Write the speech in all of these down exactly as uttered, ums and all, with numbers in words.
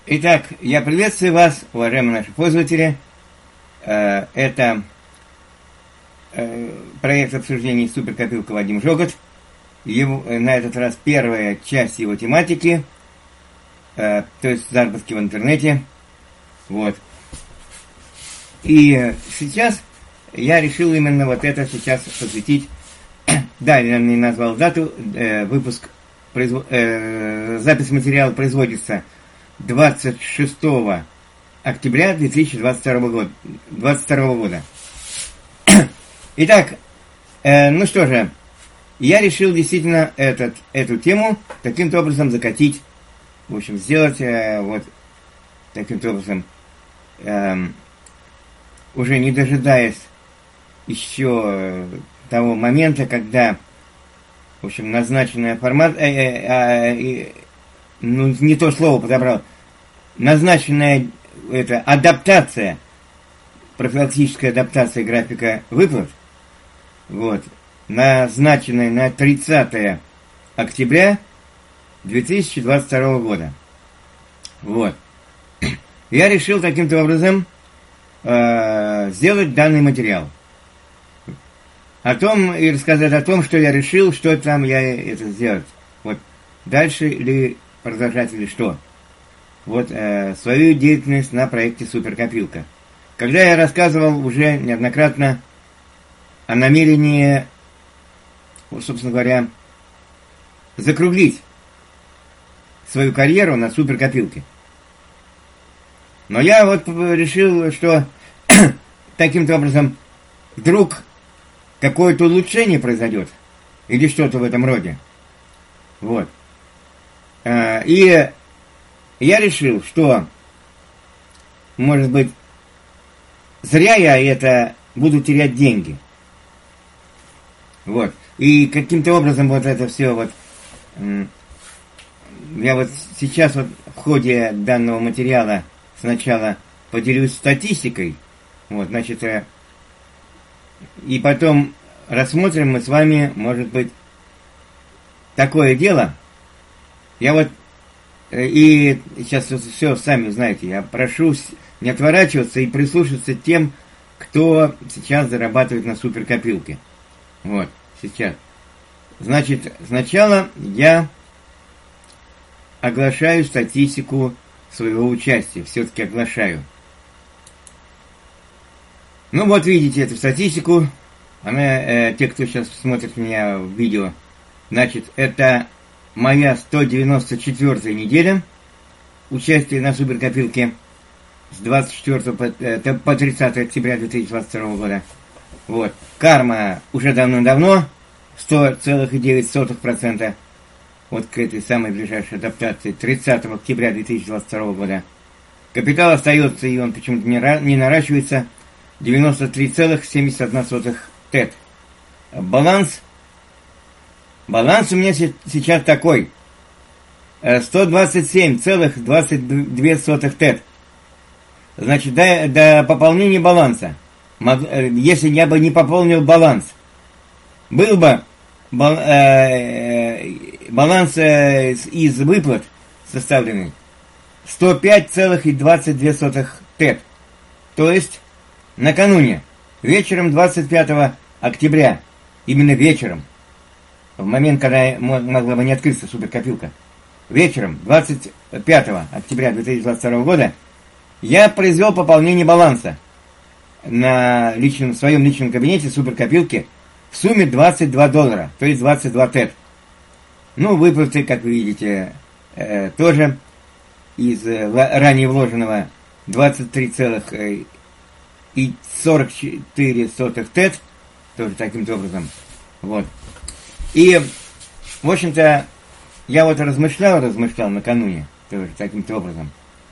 Итак, я приветствую вас, уважаемые наши пользователи. Это проект обсуждений суперкопилка Вадим Жогот. Его, на этот раз первая часть его тематики, то есть заработки в интернете. Вот. И сейчас я решил именно вот это сейчас посвятить. Да, я не назвал дату. Выпуск, производ... запись материала производится двадцать шестого октября две тысячи двадцать второго года. двадцать второго года. Итак, э, ну что же, я решил действительно этот, эту тему таким-то образом закатить, в общем, сделать э, вот таким-то образом, э, уже не дожидаясь еще того момента, когда, в общем, назначенная формат, э, э, э, ну, не то слово подобрал, назначенная это, адаптация, профилактическая адаптация графика выплат, вот, назначенная на тридцатое октября две тысячи двадцать второго года. Вот. Я решил таким-то образом э, сделать данный материал. О том и рассказать о том, что я решил, что там я это сделать. Вот. Дальше или продолжать или что. Вот э, свою деятельность на проекте Суперкопилка. Когда я рассказывал уже неоднократно о намерении, собственно говоря, закруглить свою карьеру на суперкопилке. Но я вот решил, что таким-то образом вдруг какое-то улучшение произойдет. Или что-то в этом роде. Вот. И я решил, что, может быть, зря я это буду терять деньги. Вот. И каким-то образом вот это все вот... Я вот сейчас вот в ходе данного материала сначала поделюсь статистикой. Вот, значит, и потом рассмотрим мы с вами, может быть, такое дело. Я вот... И сейчас все сами знаете, я прошу не отворачиваться и прислушаться к тем, кто сейчас зарабатывает на суперкопилке. Вот, сейчас. Значит, сначала я оглашаю статистику своего участия. Все-таки оглашаю. Ну вот, видите эту статистику. Она, э, те, кто сейчас смотрит меня в видео, значит, это моя сто девяносто четвёртая неделя участия на суперкопилке с двадцать четвёртого по, по тридцатое октября две тысячи двадцать второго года. Вот. Карма уже давно-давно сто целых девять сотых процента вот к этой самой ближайшей адаптации тридцатого октября две тысячи двадцать второго года. Капитал остается, и он почему-то не, не наращивается, девяносто три целых семьдесят одна сотых тэт. Баланс Баланс у меня сейчас такой. сто двадцать семь целых двадцать две сотых тэт. Значит, до, до пополнения баланса. Если я бы не пополнил баланс, был бы бал, э, баланс э, из выплат составленный сто пять целых двадцать две сотых тэт. То есть, накануне, вечером двадцать пятого октября, именно вечером, в момент, когда могла бы не открыться суперкопилка, вечером двадцать пятого октября две тысячи двадцать второго года я произвел пополнение баланса на личном, в своем личном кабинете суперкопилки в сумме двадцать два доллара, то есть двадцать два тэт. Ну, выплаты, как вы видите, э, тоже из э, ранее вложенного двадцать три целых сорок четыре сотых тэт, тоже таким-то образом. Вот. И, в общем-то, я вот размышлял, размышлял накануне, тоже таким-то образом.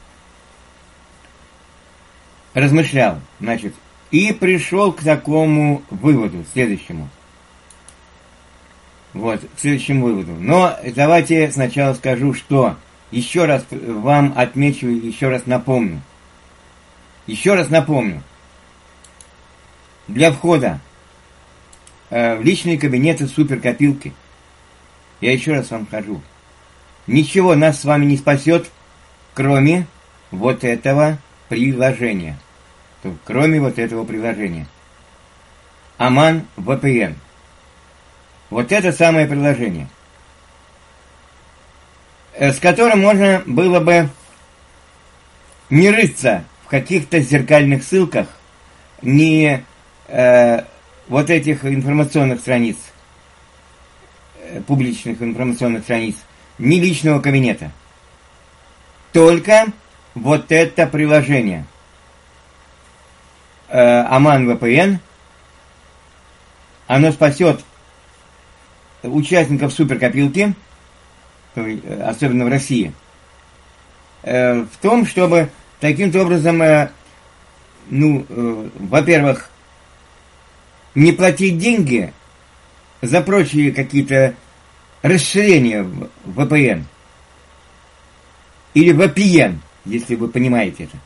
Размышлял, значит, и пришел к такому выводу, следующему. Вот, к следующему выводу. Но давайте сначала скажу, что еще раз вам отмечу, еще раз напомню. Еще раз напомню. Для входа э, в личные кабинеты суперкопилки, я еще раз вам скажу, ничего нас с вами не спасет, кроме вот этого приложения. То, кроме вот этого приложения. Аман ви пи эн. Вот это самое приложение, с которым можно было бы не рыться в каких-то зеркальных ссылках, не э, вот этих информационных страниц, э, публичных информационных страниц, ни личного кабинета. Только вот это приложение. Э, Аман ви пи эн, оно спасет участников суперкопилки, особенно в России, в том, чтобы таким-то образом, ну, во-первых, не платить деньги за прочие какие-то расширения в ви пи эн. Или ви пи эн, если вы понимаете это.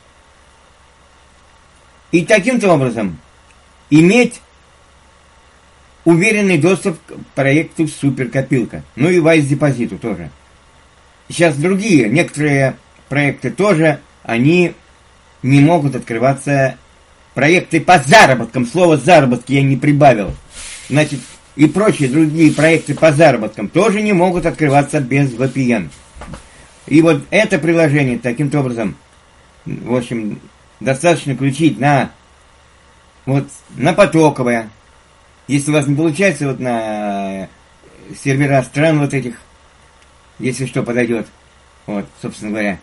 И таким-то образом иметь уверенный доступ к проекту суперкопилка. Ну и Wise депозиту тоже. Сейчас другие, некоторые проекты тоже, они не могут открываться. Проекты по заработкам. Слово заработки я не прибавил. Значит, и прочие другие проекты по заработкам тоже не могут открываться без ви пи эн. И вот это приложение таким-то образом, в общем, достаточно включить на, вот, на потоковое. Если у вас не получается вот на сервера стран вот этих, если что, подойдет. Вот, собственно говоря.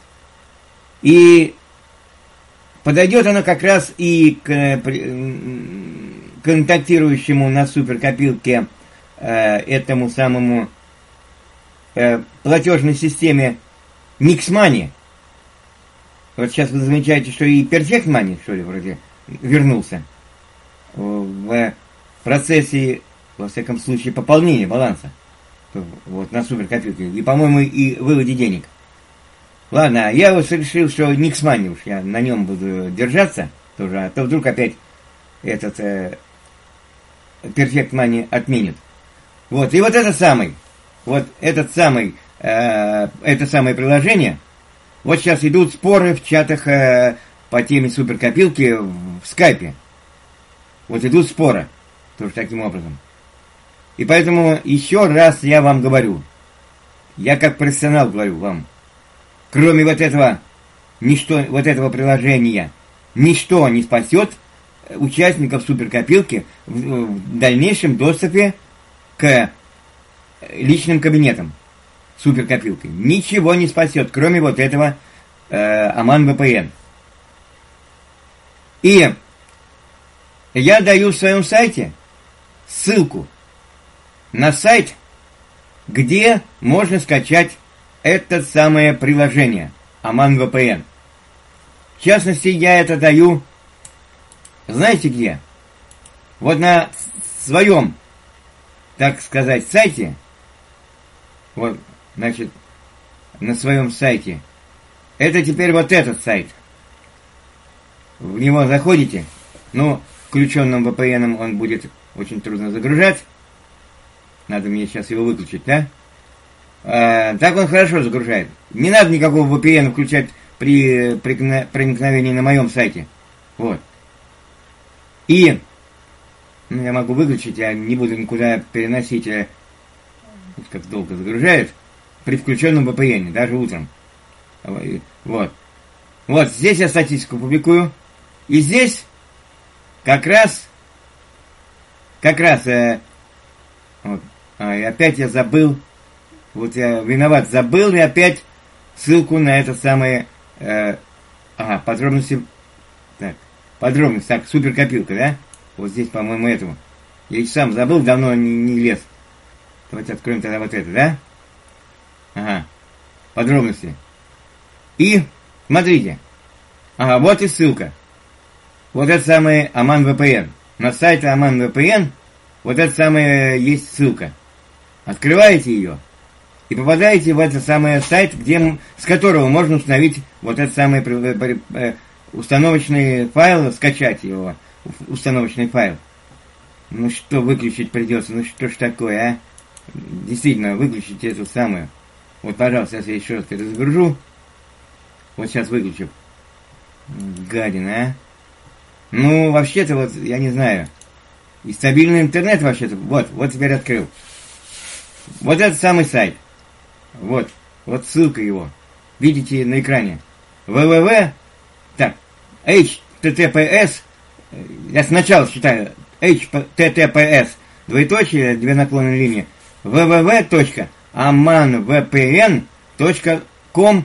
И подойдет оно как раз и к контактирующему на суперкопилке э, этому самому э, платежной системе Mix Money. Вот сейчас вы замечаете, что и Perfect Money, что ли, вроде, вернулся в процессе, во всяком случае, пополнения баланса вот, на суперкопилке. И, по-моему, и выводе денег. Ладно, я вот решил, что Mix Money уж я на нем буду держаться тоже, а то вдруг опять этот э, Perfect Money отменит. Вот, и вот это самый, вот этот самый, э, это самое приложение, вот сейчас идут споры в чатах э, по теме суперкопилки в скайпе. Вот идут споры. Тоже таким образом. И поэтому еще раз я вам говорю, я как профессионал говорю вам, кроме вот этого, ничто, вот этого приложения, ничто не спасет участников суперкопилки в, в дальнейшем доступе к личным кабинетам суперкопилки. Ничего не спасет, кроме вот этого э, Аман ви пи эн. И я даю в своем сайте ссылку на сайт, где можно скачать это самое приложение Аман ви пи эн. В частности, я это даю, знаете где? Вот на своем, так сказать, сайте, вот, значит, на своем сайте, это теперь вот этот сайт. В него заходите, но включенным ви пи эн он будет очень трудно загружать. Надо мне сейчас его выключить, да? А, так он хорошо загружает. Не надо никакого ви пи эн включать при проникновении на моем сайте. Вот. И ну, я могу выключить, я не буду никуда переносить, вот как долго загружает, при включенном ви пи эн, даже утром. Вот. Вот, здесь я статистику публикую. И здесь как раз, как раз, э, вот, а, и опять я забыл, вот я виноват, забыл и опять ссылку на это самое, э, ага, подробности, так, подробности, так, суперкопилка, да? Вот здесь, по-моему, этому. Я и сам забыл, давно не, не лез. Давайте откроем тогда вот это, да? Ага, подробности. И, смотрите, ага, вот и ссылка. Вот это самое Аман ви пи эн. На сайте Аман ви пи эн вот это самое есть ссылка. Открываете ее и попадаете в этот самый сайт, где, с которого можно установить вот этот самый установочный файл, скачать его, установочный файл. Ну что, выключить придется, ну что ж такое, а? Действительно, выключить эту самую. Вот, пожалуйста, сейчас я еще раз перезагружу. Вот сейчас выключу. Гадина, а. Ну, вообще-то, вот, я не знаю. И стабильный интернет вообще-то. Вот, вот теперь открыл. Вот этот самый сайт. Вот, вот ссылка его. Видите на экране. www. Так, эйч ти ти пи эс. Я сначала читаю. эйч ти ти пи эс. Двоеточие, две наклонные линии. www точка аман ви пи эн точка ком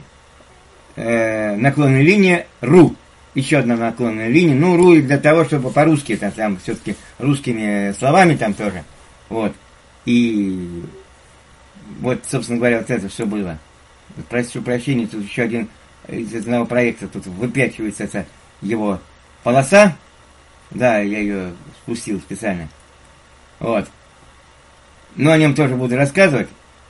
э, наклонная линия ру. Еще одна наклонная линия. Ну, ру для того, чтобы по-русски, там, там все-таки русскими словами там тоже. Вот. И вот, собственно говоря, вот это все было. Прошу прощения, тут еще один из одного проекта, тут выпячивается эта его полоса. Да, я ее спустил специально. Вот. Но о нем тоже буду рассказывать.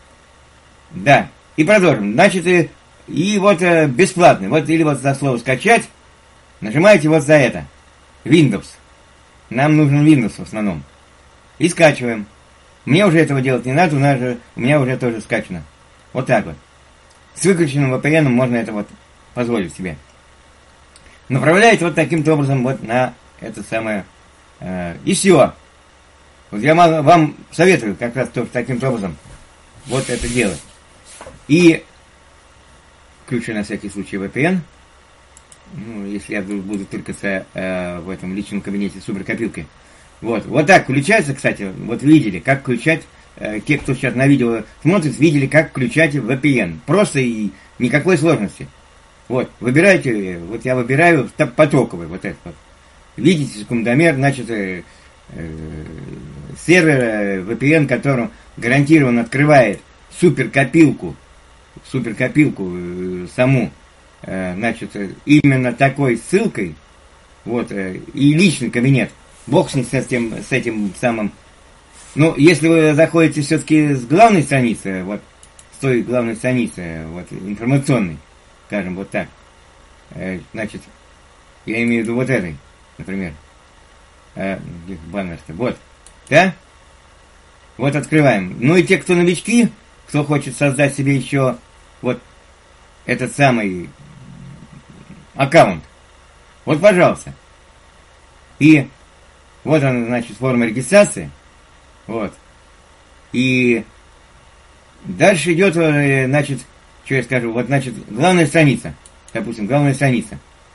Да. И продолжим. Значит, и, и вот э, бесплатный. Вот или вот за слово скачать. Нажимаете вот за это. Windows. Нам нужен Windows в основном. И скачиваем. Мне уже этого делать не надо, у, нас же, у меня уже тоже скачано. Вот так вот. С выключенным ви пи эн можно это вот позволить себе. Направляете вот таким-то образом вот на это самое. Э, и все. Вот я вам советую как раз тоже таким-то образом вот это делать. И включу на всякий случай ви пи эн. Ну, если я буду только со, э, в этом личном кабинете с суперкопилкой. Вот. Вот так включается, кстати. Вот видели, как включать. Э, те, кто сейчас на видео смотрит, видели, как включать ви пи эн. Просто и никакой сложности. Вот. Выбираете, вот я выбираю потоковый, вот этот вот. Видите, секундомер, значит, э, э, сервер э, ви пи эн, которым гарантированно открывает суперкопилку, суперкопилку э, саму, э, значит, э, именно такой ссылкой, вот, э, и личный кабинет. Бог с ним, с этим, с этим самым. Ну, если вы заходите все-таки с главной страницы, вот, с той главной страницы, вот, информационной, скажем, вот так, э, значит, я имею в виду вот этой, например, э, баннер-то, вот, да? Вот открываем. Ну и те, кто новички, кто хочет создать себе еще вот этот самый аккаунт, вот, пожалуйста. И вот она, значит, форма регистрации. Вот. И дальше идет, значит, что я скажу, вот, значит, главная страница. Допустим, главная страница.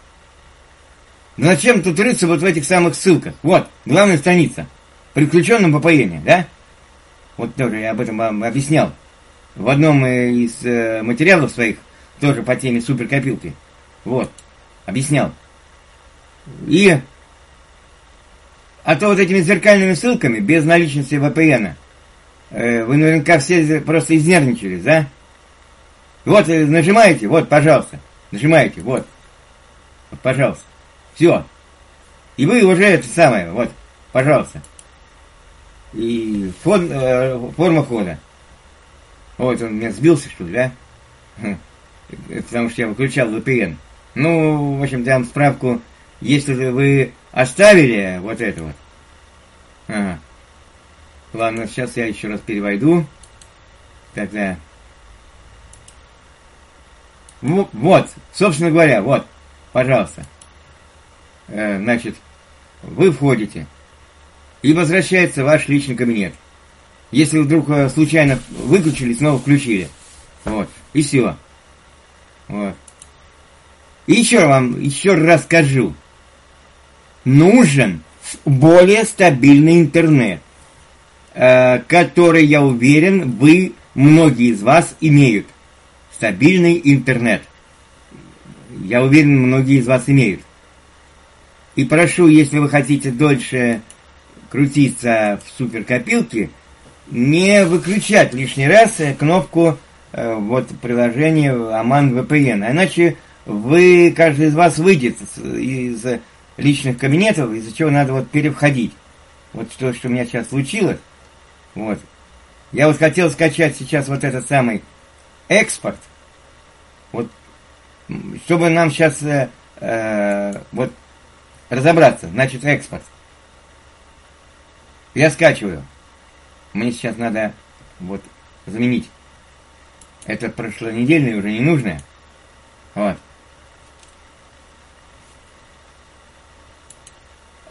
Но зачем тут рыться вот в этих самых ссылках? Вот, главная страница. При включенном ви пи эн, да? Вот тоже я об этом вам объяснял. В одном из материалов своих, тоже по теме суперкопилки. Вот, объяснял. И а то вот этими зеркальными ссылками, без наличности ви пи эн, э, вы наверняка все просто изнервничались, да? Вот нажимаете, вот, пожалуйста. Нажимаете, вот. Вот, пожалуйста. Все. И вы уже это самое, вот, пожалуйста. И фон, э, форма хода. Вот, он меня сбился, что ли, да? Потому что я выключал ви пи эн. Ну, в общем, дам справку, если вы оставили вот это вот. Ага. Ладно, сейчас я еще раз перевойду. Тогда. Вот, собственно говоря, вот, пожалуйста. Э, значит, вы входите. И возвращается ваш личный кабинет. Если вдруг случайно выключили, снова включили. Вот, и все. Вот. И еще вам, еще раз скажу. Нужен более стабильный интернет, э, который, я уверен, вы, многие из вас, имеют. Стабильный интернет. Я уверен, многие из вас имеют. И прошу, если вы хотите дольше крутиться в суперкопилке, не выключать лишний раз кнопку э, вот приложения аман ви пи эн. Иначе вы, каждый из вас выйдет из личных кабинетов, из-за чего надо вот перевходить. Вот что, что у меня сейчас случилось. Вот. Я вот хотел скачать сейчас вот этот самый экспорт. Вот. Чтобы нам сейчас э, э, вот разобраться. Значит, экспорт. Я скачиваю. Мне сейчас надо вот заменить. Это прошлонедельное уже не нужное. Вот.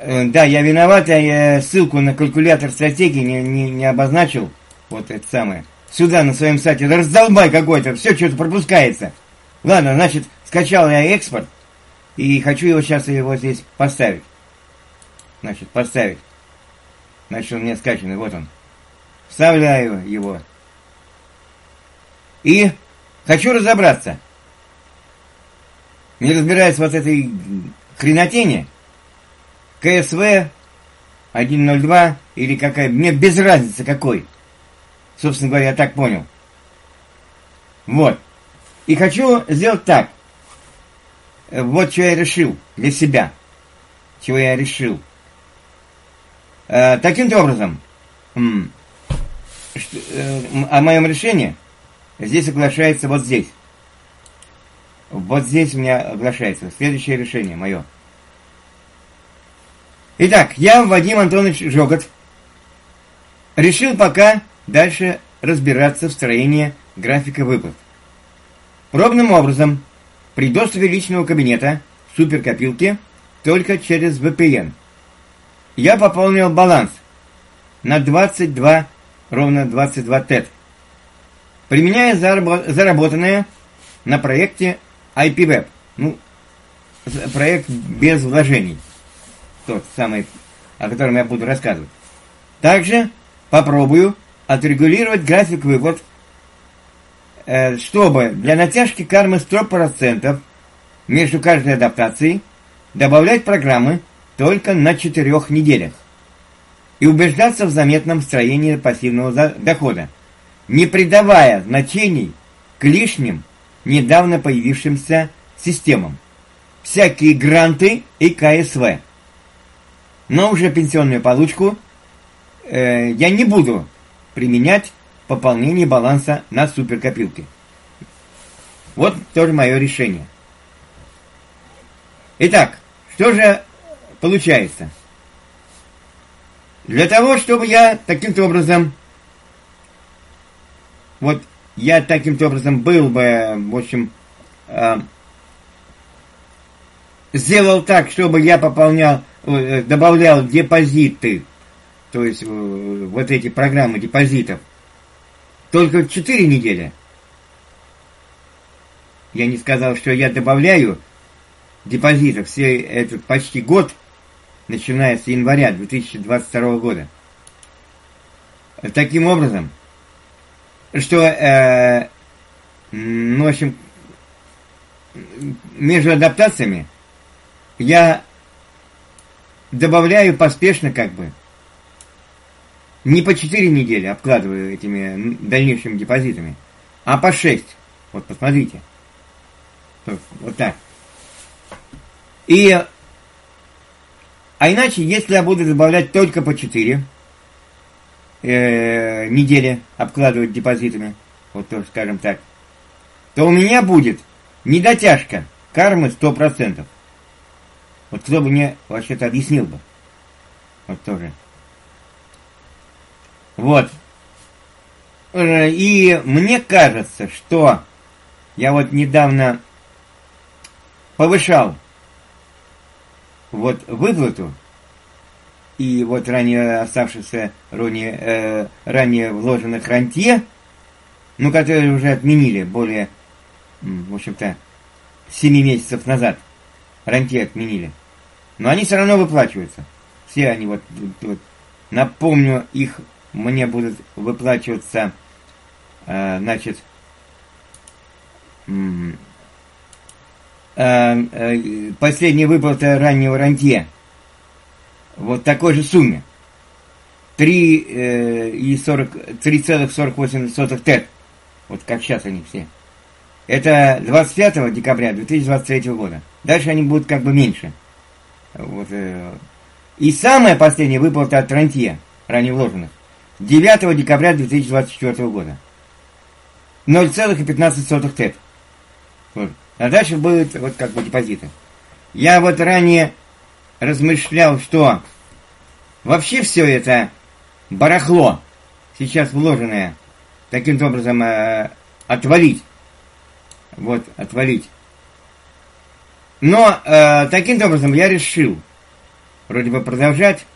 Э, да, я виноват, я ссылку на калькулятор стратегии не, не, не обозначил. Вот это самое. Сюда на своем сайте. Да раздолбай какой-то, все что-то пропускается. Ладно, значит, скачал я экспорт. И хочу его сейчас его здесь поставить. Значит, поставить. Значит, он у меня скачанный, вот он. Вставляю его. И хочу разобраться. Не разбираясь вот этой хренотени, КСВ сто два или какая, мне без разницы какой. Собственно говоря, я так понял. Вот. И хочу сделать так. Вот что я решил для себя. Чего я решил. Э, таким-то образом, м, что, э, о моем решении здесь оглашается вот здесь. Вот здесь у меня оглашается. Следующее решение мое. Итак, я, Вадим Антонович Жогот, решил пока дальше разбираться в строении графика выплат. Пробным образом, при доступе личного кабинета суперкопилки только через ви пи эн. Я пополнил баланс на двадцать два, ровно двадцать два тет, применяя заработанное на проекте ай пи веб. Ну, проект без вложений. Тот самый, о котором я буду рассказывать. Также попробую отрегулировать график выплат, чтобы для натяжки кармы сто процентов между каждой адаптацией добавлять программы только на четырех неделях и убеждаться в заметном строении пассивного дохода, не придавая значений к лишним недавно появившимся системам, всякие гранты и ка эс вэ. Но уже пенсионную получку э, я не буду применять пополнение баланса на суперкопилке. Вот тоже мое решение. Итак, что же получается? Для того, чтобы я таким-то образом, вот я таким-то образом был бы, в общем, э, сделал так, чтобы я пополнял, э, добавлял депозиты, то есть э, вот эти программы депозитов, только четыре недели. Я не сказал, что я добавляю депозитов все этот почти год, начиная с января две тысячи двадцать второго года. Таким образом, что, э, ну, в общем, между адаптациями я добавляю поспешно, как бы, не по четыре недели обкладываю этими дальнейшими депозитами, а по шесть. Вот, посмотрите. Вот так. И, а иначе, если я буду добавлять только по четыре э, недели обкладывать депозитами, вот тоже, скажем так, то у меня будет недотяжка кармы сто процентов. Вот кто бы мне вообще-то объяснил бы. Вот тоже. Вот. И мне кажется, что я вот недавно повышал вот выплату и вот ранее оставшихся ранее, э, ранее вложенных рантье, ну, которые уже отменили более, в общем-то, семи месяцев назад. Рантье отменили. Но они все равно выплачиваются. Все они вот, вот напомню, их мне будут выплачиваться, э, значит, э, э, последняя выплата раннего рантье вот такой же сумме. три целых сорок восемь сотых тет. Вот как сейчас они все. Это двадцать пятого декабря две тысячи двадцать третьего года. Дальше они будут как бы меньше. Вот, э, и самая последняя выплата от рантье, ранее вложенных, девятого декабря две тысячи двадцать четвёртого года. ноль целых пятнадцать сотых тет. Вот. А дальше будут вот как бы депозиты. Я вот ранее размышлял, что вообще все это барахло, сейчас вложенное, таким образом э, отвалить. Вот, отвалить. Но э, таким образом я решил, вроде бы продолжать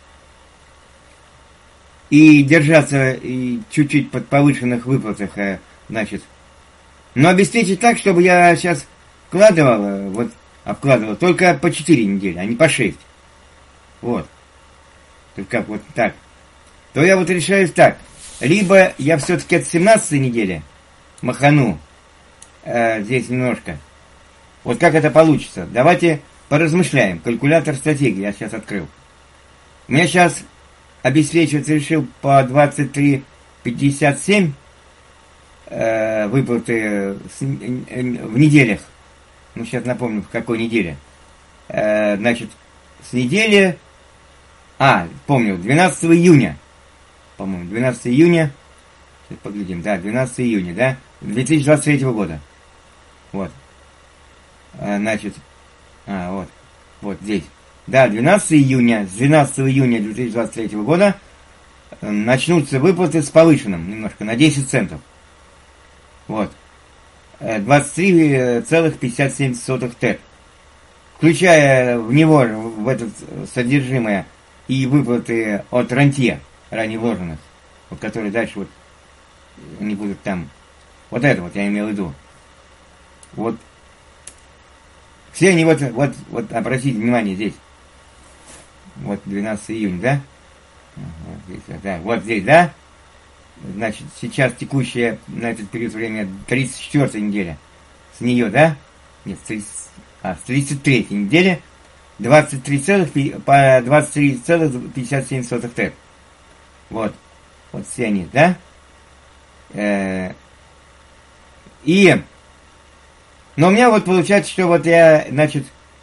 и держаться и чуть-чуть под повышенных выплатах, значит. Но обеспечить так, чтобы я сейчас вкладывал, вот, обкладывал только по четыре недели, а не по шесть. Вот. Только как вот так. То я вот решаюсь так. Либо я все-таки от семнадцатой недели махану э, здесь немножко. Вот как это получится. Давайте поразмышляем. Калькулятор стратегии я сейчас открыл. У меня сейчас обеспечиваться решил по двадцать три пятьдесят семь э, выплаты с, э, в неделях. Ну, сейчас напомню, в какой неделе. Э, значит, с недели... А, помню, двенадцатого июня. По-моему, двенадцатого июня. Сейчас поглядим. Да, двенадцатого июня, да? две тысячи двадцать третьего года. Вот. А, значит... А, вот. Вот здесь. Да, двенадцатого июня. С двенадцатого июня две тысячи двадцать третьего года начнутся выплаты с повышенным немножко, на десять центов. Вот. двадцать три целых пятьдесят семь сотых тэт. Включая в него, в это содержимое, и выплаты от рантье, ранее вложенных, вот, которые дальше вот не будут там. Вот это вот я имел в виду. Вот. Все они вот, вот, вот, обратите внимание здесь. Вот двенадцатого июня, да? Вот здесь, да, вот здесь, да? Значит, сейчас текущая на этот период времени тридцать четвёртая неделя. С нее, да? Нет, с тридцать, а, с тридцать третьей недели двадцать три целых пятьдесят семь сотых тэт. Вот. Вот все они, да? Э-э- и... Но у меня вот получается, что вот я, значит,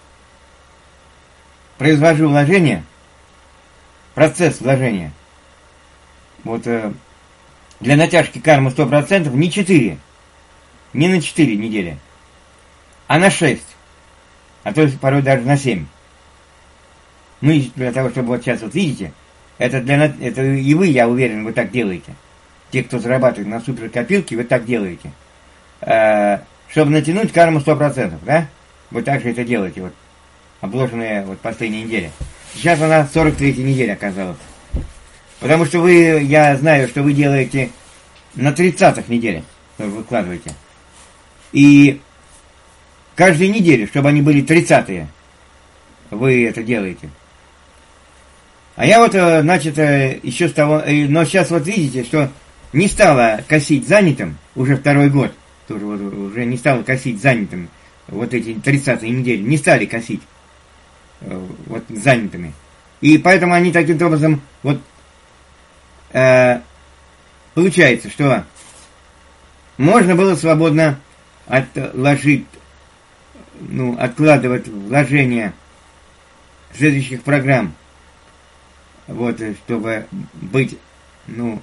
произвожу вложение, процесс вложения. Вот э, для натяжки кармы сто процентов не четыре, не на четыре недели, а на шесть, а то есть порой даже на семь. Ну и для того, чтобы вот сейчас вот видите, это для это и вы, я уверен, вы так делаете. Те, кто зарабатывает на суперкопилке, вы так делаете. Э, чтобы натянуть карму сто процентов, да? Вы также это делаете, вот, обложенные вот последние недели. Сейчас она сорок третья неделя оказалась. Потому что вы, я знаю, что вы делаете на тридцатых неделях, вы выкладываете. И каждую неделю, чтобы они были тридцатые, вы это делаете. А я вот, значит, еще с того... Но сейчас вот видите, что не стало косить занятым уже второй год. Тоже вот уже не стало косить занятым. Вот эти тридцатые недели не стали косить вот занятыми. И поэтому они таким образом вот э, получается, что можно было свободно отложить, ну, откладывать вложения следующих программ. Вот, чтобы быть, ну,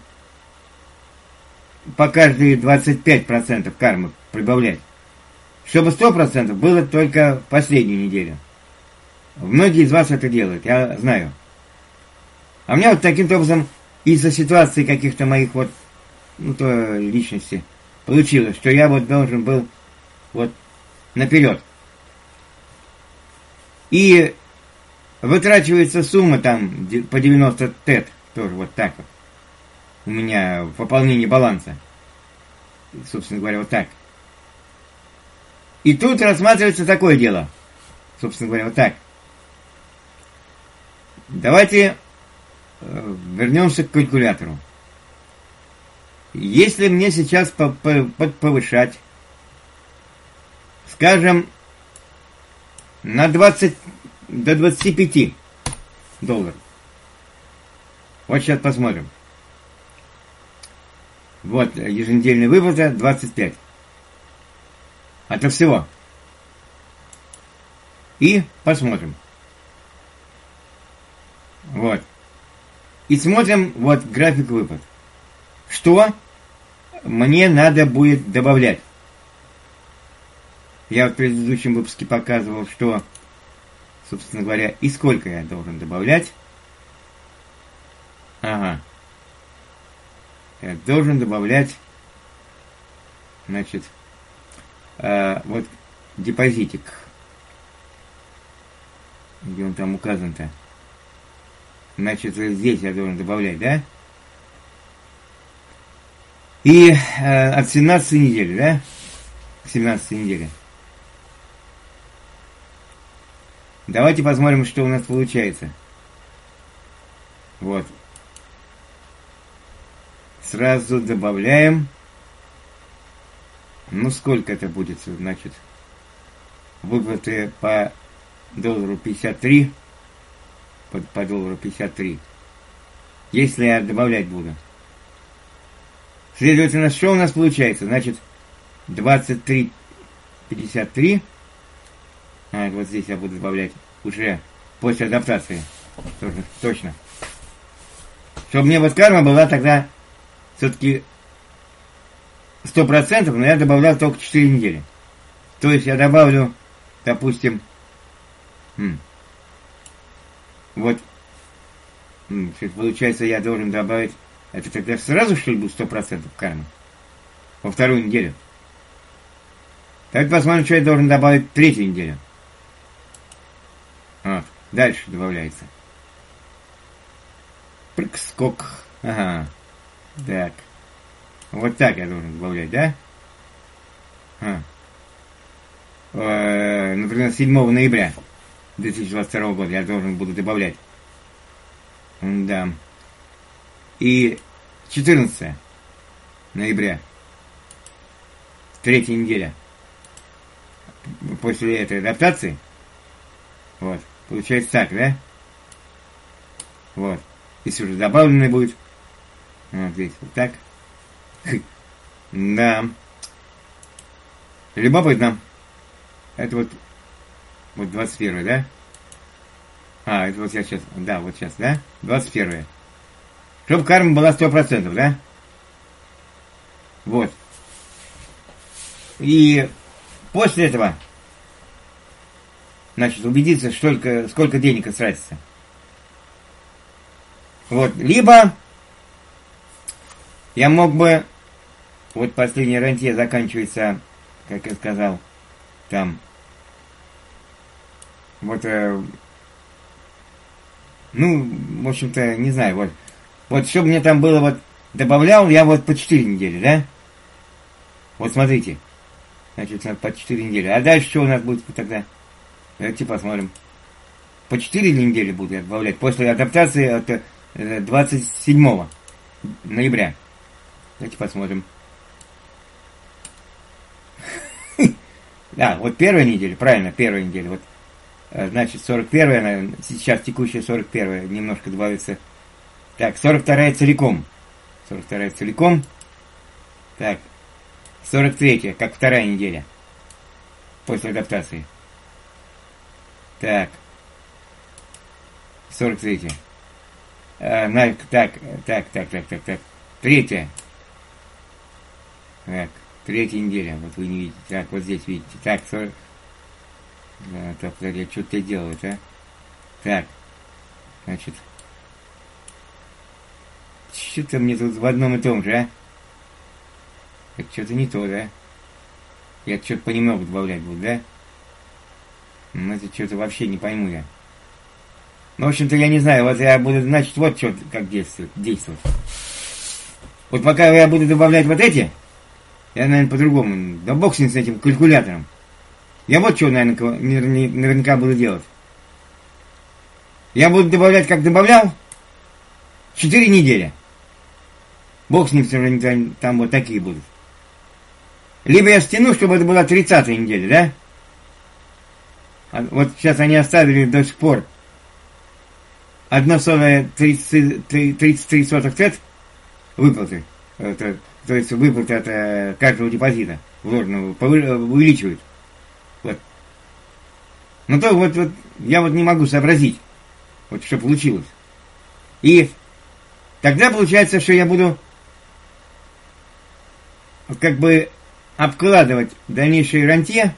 по каждые двадцать пять процентов кармы прибавлять. Чтобы сто процентов было только в последнюю неделю. Многие из вас это делают, я знаю. А у меня вот таким образом из-за ситуации каких-то моих вот, ну, то личности получилось, что я вот должен был вот наперед. И вытрачивается сумма там по девяносто тэт, тоже вот так вот. У меня в пополнении баланса. Собственно говоря, вот так. И тут рассматривается такое дело. Собственно говоря, вот так. Давайте э, вернемся к калькулятору. Если мне сейчас повышать, скажем, на двадцать до двадцати пяти долларов. Вот сейчас посмотрим. Вот еженедельная выплата двадцать пять. Это всего. И посмотрим. Вот. И смотрим вот график выплат. Что мне надо будет добавлять? Я в предыдущем выпуске показывал, что, собственно говоря, и сколько я должен добавлять. Ага. Я должен добавлять, значит, э, вот депозитик. Где он там указан-то? Значит, здесь я должен добавлять, да? И э, от семнадцатой недели, да? К семнадцатой неделе. Давайте посмотрим, что у нас получается. Вот. Сразу добавляем. Ну, сколько это будет, значит? Выплаты по доллару пятьдесят три. По, по доллару пятьдесят три. Если я добавлять буду. Следовательно, что у нас получается? Значит, двадцать три пятьдесят три. А, вот здесь я буду добавлять уже после адаптации. Точно. точно. Чтобы мне вот карма была тогда все-таки сто процентов, но я добавлял только четыре недели. То есть я добавлю, допустим, м, вот, м, получается, я должен добавить, это тогда сразу, что ли, будет сто процентов кармы? Во вторую неделю. Так посмотрим, что я должен добавить в третью неделю. Вот, дальше добавляется. Прыг-скок. Ага. Так. Вот так я должен добавлять, да? А. Э, например, седьмого ноября две тысячи двадцать второго года я должен буду добавлять. Да. И четырнадцатого ноября. Третья неделя. После этой адаптации. Вот. Получается так, да? Вот. Если уже добавленное будет. Вот здесь вот так. Да. Любопытно. Это вот, вот двадцать первое, да? А, это вот я сейчас, да, вот сейчас, да? двадцать первое. Чтобы карма была сто процентов, да? Вот. И после этого, значит, убедиться, сколько, сколько денег тратится. Вот. Либо я мог бы, вот последняя рантье заканчивается, как я сказал, там, вот, э, ну, в общем-то, не знаю, вот, вот, чтобы мне там было, вот, добавлял я вот по четыре недели, да? Вот смотрите, значит, по четыре недели. А дальше что у нас будет тогда? Давайте посмотрим. По четыре недели буду я добавлять, после адаптации от двадцать седьмого ноября. Давайте посмотрим. Да, вот первая неделя, правильно, первая неделя. Вот, значит, сорок первая, наверное, сейчас текущая сорок первая, немножко добавится. Так, сорок вторая целиком. сорок вторая целиком. Так, сорок третья, как вторая неделя. После адаптации. Так. сорок третья. А, на, так, так, так, так, так, так. Третья. Так, третья неделя, вот вы не видите. Так, вот здесь видите. Так, сорок... Да, так, я что-то делаю, а? Так, значит... Что-то мне тут в одном и том же, а? Так, что-то не то, да? Я что-то понемногу добавлять буду, да? Ну, это что-то вообще не пойму я. Ну, в общем-то, я не знаю, вот я буду, значит, вот что, как действовать, действовать. Вот пока я буду добавлять вот эти, я, наверное, по-другому, да бог с ним, с этим калькулятором. Я вот что, наверное, наверняка буду делать. Я буду добавлять, как добавлял, четыре недели. Бог с ним, все равно там вот такие будут. Либо я стяну, чтобы это была тридцатая неделя, да? Вот сейчас они оставили до сих пор одна целая тридцать три сотых цент выплаты. Это, то есть выплаты от э, каждого депозита вложенного увеличивают. Вот. Но то вот, вот я вот не могу сообразить, вот что получилось. И тогда получается, что я буду как бы обкладывать дальнейшие рантье.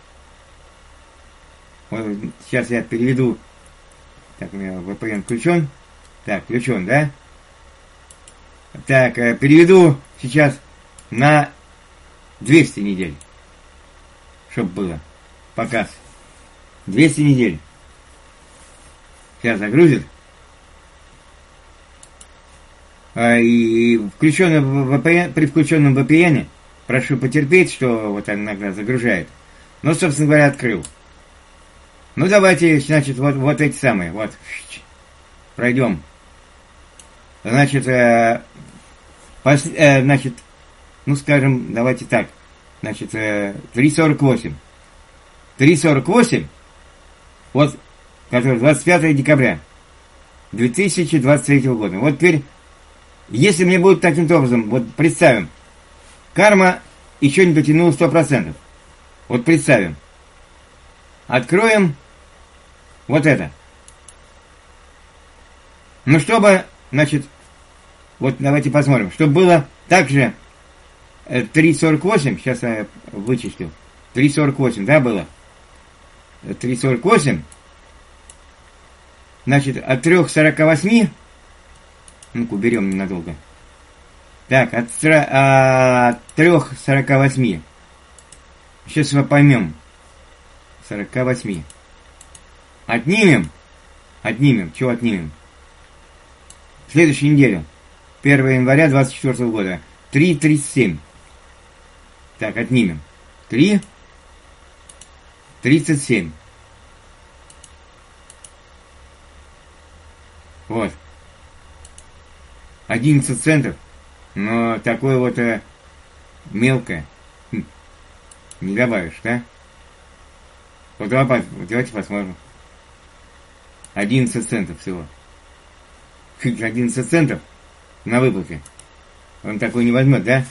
Вот, сейчас я переведу. Так, у меня вэ пэ эн включен. Так, включен, да? Так, переведу сейчас на двести недель. Чтоб было. Показ. двести недель. Сейчас загрузит. А, и включенном ви пи эн, при включенном ви пи эн, прошу потерпеть, что вот иногда загружает. Ну, собственно говоря, открыл. Ну, давайте, значит, вот, вот эти самые, вот, пройдем. Значит, э, пос, э, значит, ну, скажем, давайте так, значит, э, три сорок восемь. три сорок восемь, вот, который двадцать пятого декабря две тысячи двадцать третьего года. Вот теперь, если мне будет таким образом, вот представим, карма еще не дотянула сто процентов. Вот представим. Откроем вот это. Ну, чтобы, значит, вот давайте посмотрим, чтобы было также три сорок восемь, сейчас я вычислю, три сорок восемь, да, было? три сорок восемь, значит, от трёх сорока восьми, ну-ка, уберем ненадолго. Так, от, от трёх сорока восьми, сейчас мы поймем, сорока восьми, отнимем, отнимем, чего отнимем? Следующую неделю, первого января двадцать четвёртого года, три тридцать семь. Так, отнимем. три тридцать семь. Вот. одиннадцать центов. Но такое вот э, мелкое. Хм. Не добавишь, да? Вот давайте, давайте посмотрим. одиннадцать центов всего. одиннадцать центов на выплате. Он такой не возьмет, да?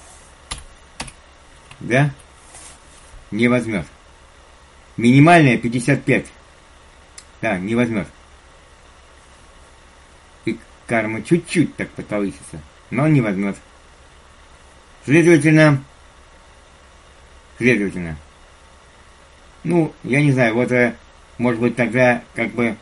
Да? Не возьмет. Минимальная пятьдесят пять. Да, не возьмет. И карма чуть-чуть так повысится, но не возьмет. Следовательно, следовательно, ну, я не знаю, вот, может быть, тогда, как бы,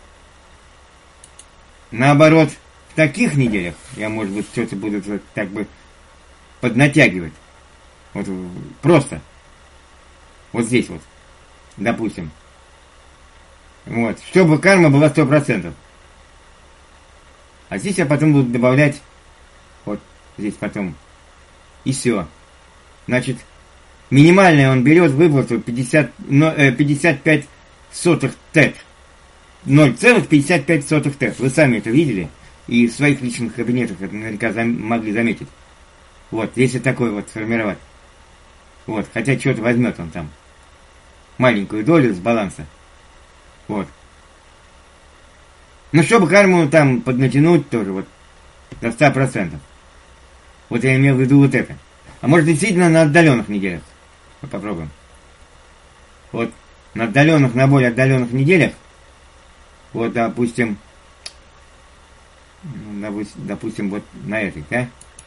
наоборот, в таких неделях я, может быть, что-то буду, так бы, поднатягивать. Вот, просто. Вот здесь вот, допустим. Вот, чтобы карма была сто процентов. А здесь я потом буду добавлять, вот, здесь потом, и все. Значит, минимальный он берет выплату пятьдесят, пятьдесят пять сотых тэт. ноль целых пятьдесят пять сотых тэт. Вы сами это видели, и в своих личных кабинетах это наверняка зам, могли заметить. Вот, если такой вот сформировать. Вот, хотя что-то возьмет он там. Маленькую долю с баланса. Вот. Ну, чтобы карму там поднатянуть тоже, вот, до ста процентов. Вот я имел в виду вот это. А может, действительно на отдаленных неделях. Вот попробуем. Вот, на отдаленных, на более отдаленных неделях, вот, допустим, допустим, допустим, вот на этой, да?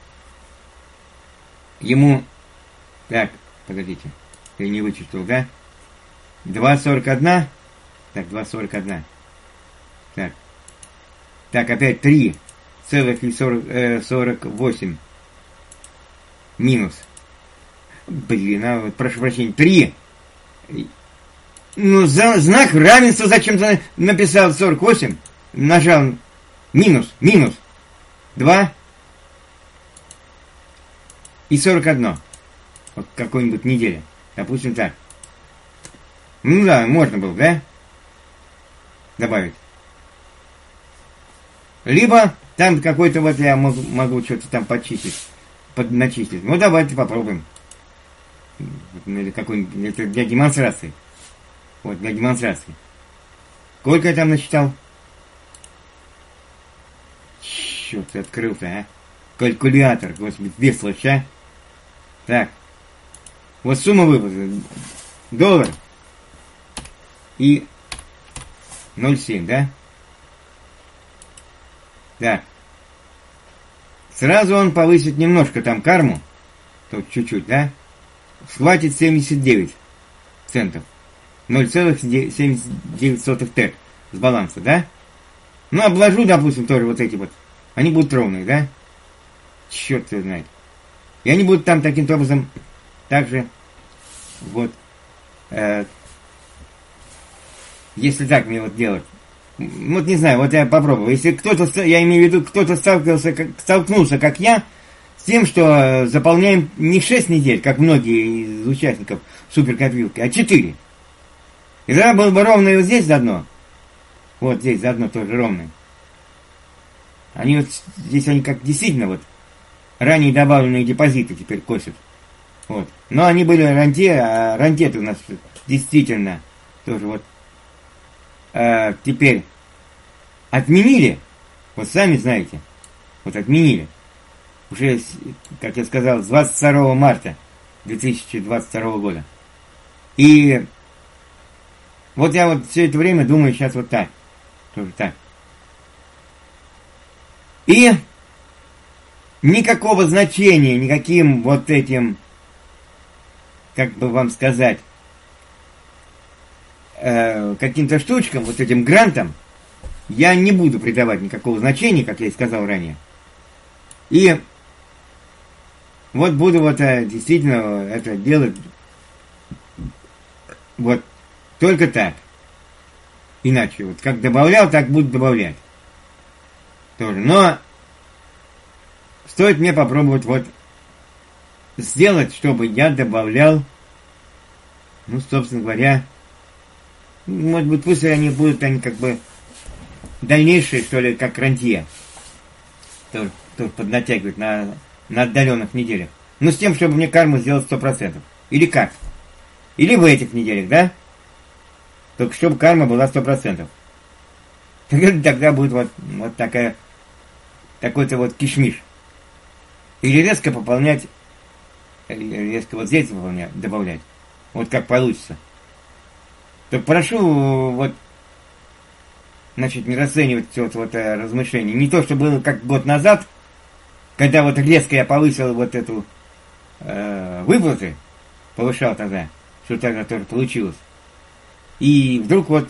Ему, так, подождите, я не вычислил, да? два сорок один, так, два сорок один, так, так, опять три целых сорок восемь минус, блин, а, вот, прошу прощения, три, ну, за, знак равенства зачем-то написал сорок восемь, нажал минус, минус, два и сорок один, вот какой-нибудь неделе, допустим так. Ну да, можно было, да? Добавить. Либо там какой-то вот я могу, могу что-то там подчислить, подначислить. Ну давайте попробуем. Или какой-нибудь, это для демонстрации. Вот, для демонстрации. Сколько я там насчитал? Чё ты открыл-то, а? Калькулятор, господи, весело, а? Так. Вот сумма выплаты. Доллар. И ноль семь, да? Так. Сразу он повысит немножко там карму. Тут чуть-чуть, да? Схватит семьдесят девять центов. ноль целых семьдесят девять сотых тэт с баланса, да? Ну, обложу, допустим, тоже вот эти вот. Они будут ровные, да? Черт его знает. И они будут там таким образом также вот э, если так мне вот делать, Вот не знаю, вот я попробую. Если кто-то, я имею в виду, кто-то сталкивался, как, столкнулся, как я, с тем, что заполняем не шесть недель, как многие из участников суперкопилки, а четыре. И тогда был бы ровно вот здесь заодно. Вот здесь заодно тоже ровный. Они вот здесь они как действительно вот ранее добавленные депозиты теперь косят. Вот. Но они были ранде, а ранде-то у нас действительно тоже вот а, теперь отменили. Вот сами знаете. Вот отменили. Уже, как я сказал, с двадцать второго марта две тысячи двадцать второго года. И вот я вот все это время думаю сейчас вот так. Тоже так. И никакого значения, никаким вот этим, как бы вам сказать, э, каким-то штучкам, вот этим грантам, я не буду придавать никакого значения, как я и сказал ранее. И вот буду вот э, действительно это делать вот только так. Иначе, вот как добавлял, так буду добавлять. Тоже. Но стоит мне попробовать вот сделать, чтобы я добавлял, ну, собственно говоря, может быть, пусть они будут, они как бы дальнейшие, что ли, как рантье. Тоже, тоже поднатягивать на, на отдаленных неделях. Ну, с тем, чтобы мне карму сделать сто процентов. Или как? Или в этих неделях, да? Только чтобы карма была сто процентов. Тогда будет вот, вот такая, такой-то вот кишмиш. Или резко пополнять, или резко вот здесь добавлять, добавлять. Вот как получится. Так прошу вот, значит, не расценивать все вот, вот размышления. Не то, что было как год назад, когда вот резко я повысил вот эту э, выплаты, повышал тогда, что тогда тоже получилось. И вдруг вот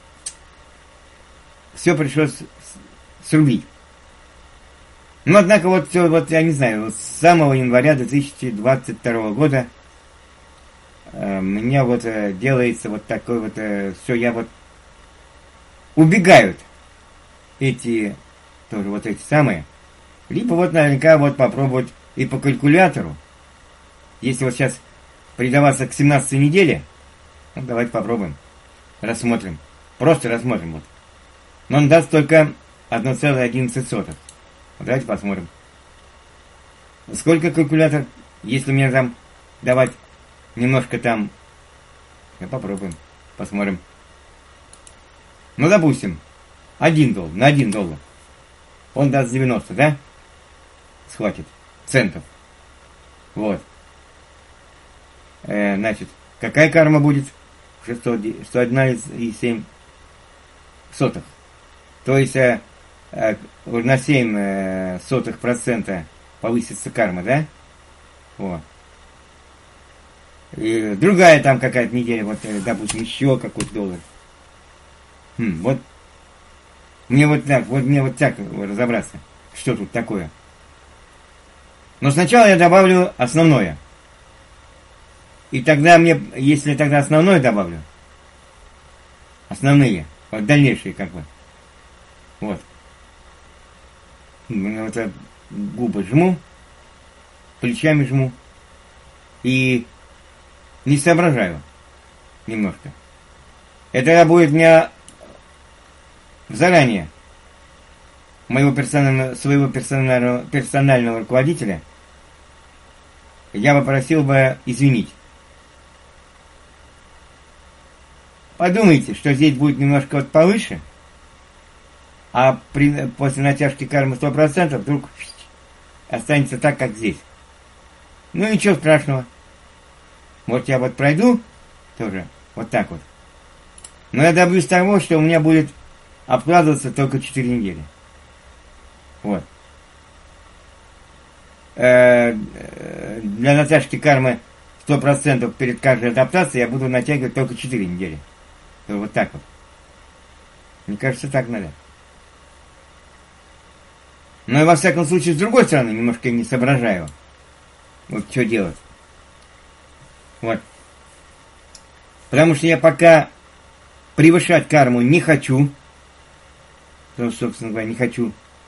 все пришлось срубить. Но однако вот все, вот я не знаю, вот с самого января две тысячи двадцать второго года э, у меня вот э, делается вот такой вот, э, все, я вот убегают эти, тоже вот эти самые, либо вот наверняка вот попробовать и по калькулятору, если вот сейчас придаваться к семнадцатой неделе, ну давайте попробуем, рассмотрим, просто рассмотрим вот. Но он даст только одна целая одиннадцать сотых. Вот давайте посмотрим. Сколько калькулятор, если мне там давать немножко там, ну, попробуем, посмотрим. Ну, допустим, один доллар, на один доллар. Он даст девяносто, да? Схватит. Центов. Вот. Э, значит, какая карма будет? сто один и семь сотых. То есть э, э, на семь э, сотых процента повысится карма, да? Вот. И другая там какая-то неделя, вот, э, допустим, еще какой-то доллар. Хм, вот. Мне вот так, вот мне вот так разобраться, что тут такое. Но сначала я добавлю основное. И тогда мне, если тогда основное добавлю, основные, вот дальнейшие как бы. Вот. Вот это губы жму, плечами жму. И не соображаю немножко. Это будет у меня заранее моего персонального, своего персонального, персонального руководителя я попросил бы извинить. Подумайте, что здесь будет немножко вот повыше, а при, после натяжки кармы сто процентов вдруг останется так, как здесь. Ну ничего страшного. Вот я вот пройду тоже вот так вот. Но я добьюсь того, что у меня будет обкладываться только четыре недели. Вот. Э, для натяжки кармы сто процентов перед каждой адаптацией я буду натягивать только четыре недели. Вот так вот. Мне кажется, так надо. Но и во всяком случае, с другой стороны, немножко не соображаю. Вот что делать. Вот. Потому что я пока превышать карму не хочу. Потому что, собственно говоря, не хочу.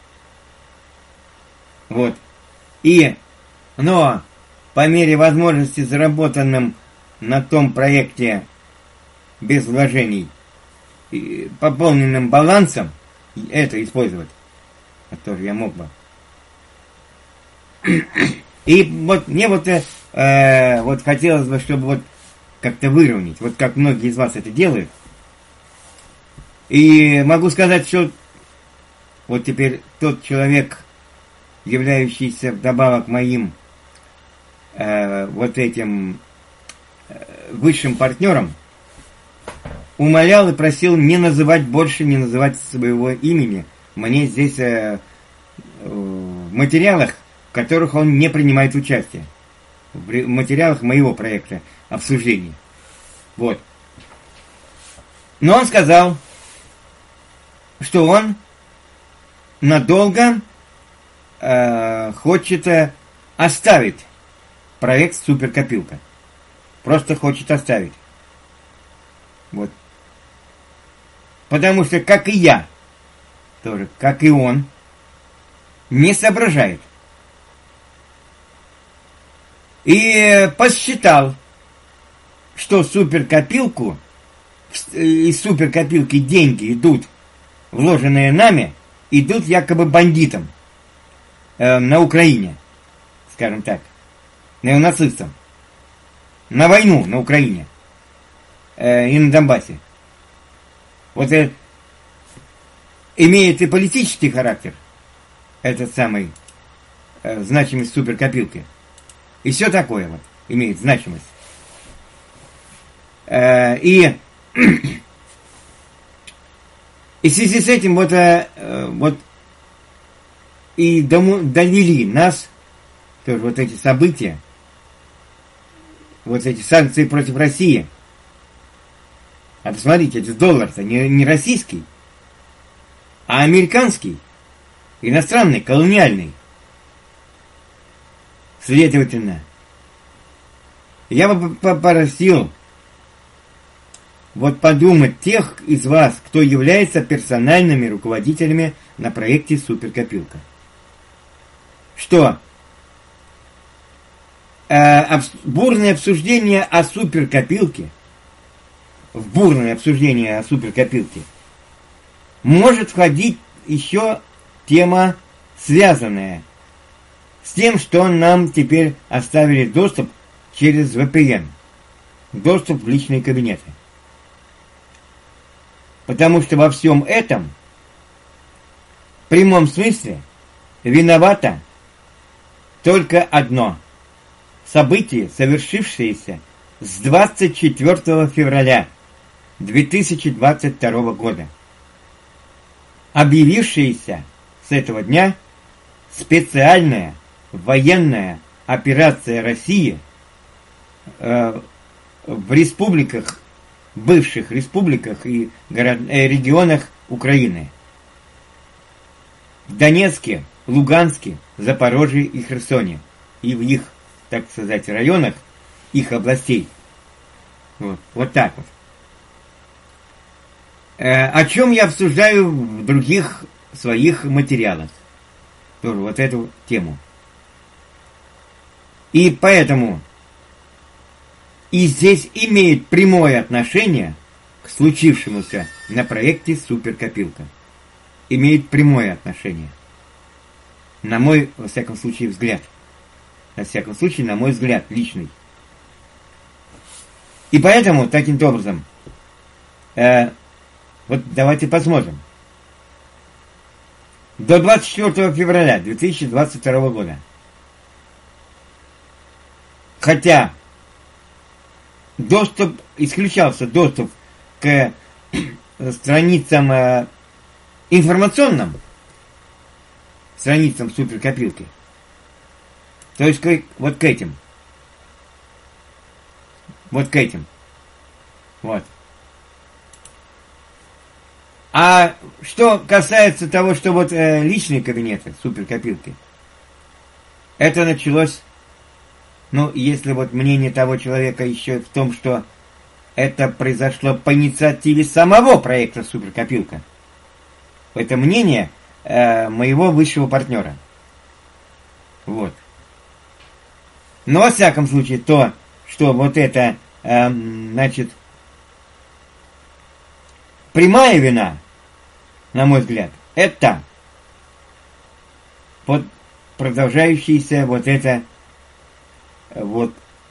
Вот. И, но по мере возможности, заработанным на том проекте без вложений, и пополненным балансом, это использовать. А тоже я мог бы. И вот мне вот, э, вот хотелось бы, чтобы вот как-то выровнять, вот как многие из вас это делают. И могу сказать, что вот теперь тот человек, являющийся вдобавок моим э, вот этим э, высшим партнером, умолял и просил не называть больше, не называть своего имени мне здесь э, э, в материалах, в которых он не принимает участие. В материалах моего проекта обсуждения. Вот. Но он сказал, что он надолго э, хочет э, оставить проект «Суперкопилка». Просто хочет оставить. Вот. Потому что, как и я, тоже, как и он, не соображает. И посчитал, что суперкопилку, из суперкопилки деньги идут, вложенные нами, идут якобы бандитам э, на Украине, скажем так, неонацистам, на войну на Украине э, и на Донбассе. Вот э, имеет и политический характер этот самый э, значимость суперкопилки. И все такое вот имеет значимость. Э, и И в связи с этим вот, э, вот и дому, довели нас, тоже вот эти события, вот эти санкции против России. А посмотрите, это доллар-то не, не российский, а американский, иностранный, колониальный. Следовательно, я бы попросил вот подумать тех из вас, кто является персональными руководителями на проекте «Суперкопилка». Что э, обс, бурное обсуждение о суперкопилке, в бурное обсуждение о суперкопилке, может входить еще тема, связанная с тем, что нам теперь оставили доступ через вэ пэ эн, доступ в личные кабинеты. Потому что во всем этом, в прямом смысле, виновато только одно событие, совершившееся с двадцать четвёртого февраля две тысячи двадцать второго года, объявившееся с этого дня специальная военная операция России э, в республиках, бывших республиках и город, э, регионах Украины. В Донецке, Луганске, Запорожье и Херсоне. И в их, так сказать, районах, их областей. Вот, вот так вот. Э, о чем я обсуждаю в других своих материалах. Тоже вот эту тему. И поэтому и здесь имеет прямое отношение к случившемуся на проекте «Суперкопилка». Имеет прямое отношение. На мой, во всяком случае, взгляд. На всяком случае, на мой взгляд, личный. И поэтому, таким образом, э, вот давайте посмотрим. До двадцать четвёртого февраля две тысячи двадцать второго года. Хотя доступ, исключался доступ к страницам э, информационным, страницам суперкопилки. То есть к, вот к этим. Вот к этим. Вот. А что касается того, что вот э, личные кабинеты суперкопилки, это началось, ну, если вот мнение того человека еще в том, что это произошло по инициативе самого проекта «Суперкопилка». Это мнение э, моего высшего партнера. Вот. Но, во всяком случае, то, что вот это, э, значит, прямая вина, на мой взгляд, это вот продолжающееся вот это вот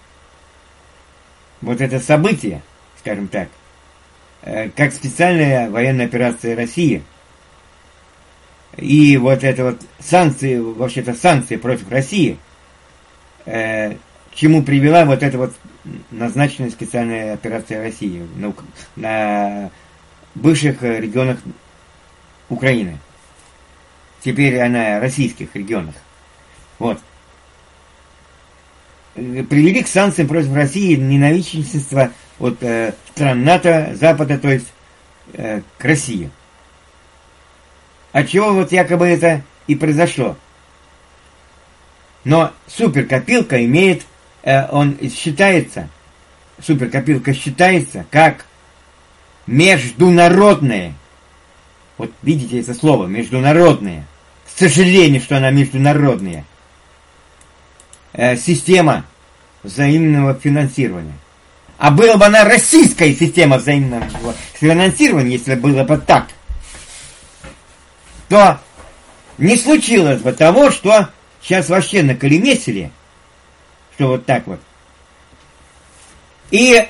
вот это событие, скажем так, э, как специальная военная операция России и вот это вот санкции, вообще-то санкции против России, э, к чему привела вот эта вот назначенная специальная операция России на, на бывших регионах Украины. Теперь она в российских регионах. Вот. Привели к санкциям против России ненавистничество от э, стран НАТО, Запада, то есть э, к России. От чего вот якобы это и произошло. Но суперкопилка имеет, э, он считается, суперкопилка считается как международная. Вот видите это слово, международная. К сожалению, что она международная. Э, система взаимного финансирования. А была бы она российская система взаимного финансирования, если было бы так, то не случилось бы того, что сейчас вообще наколемесили, что вот так вот. И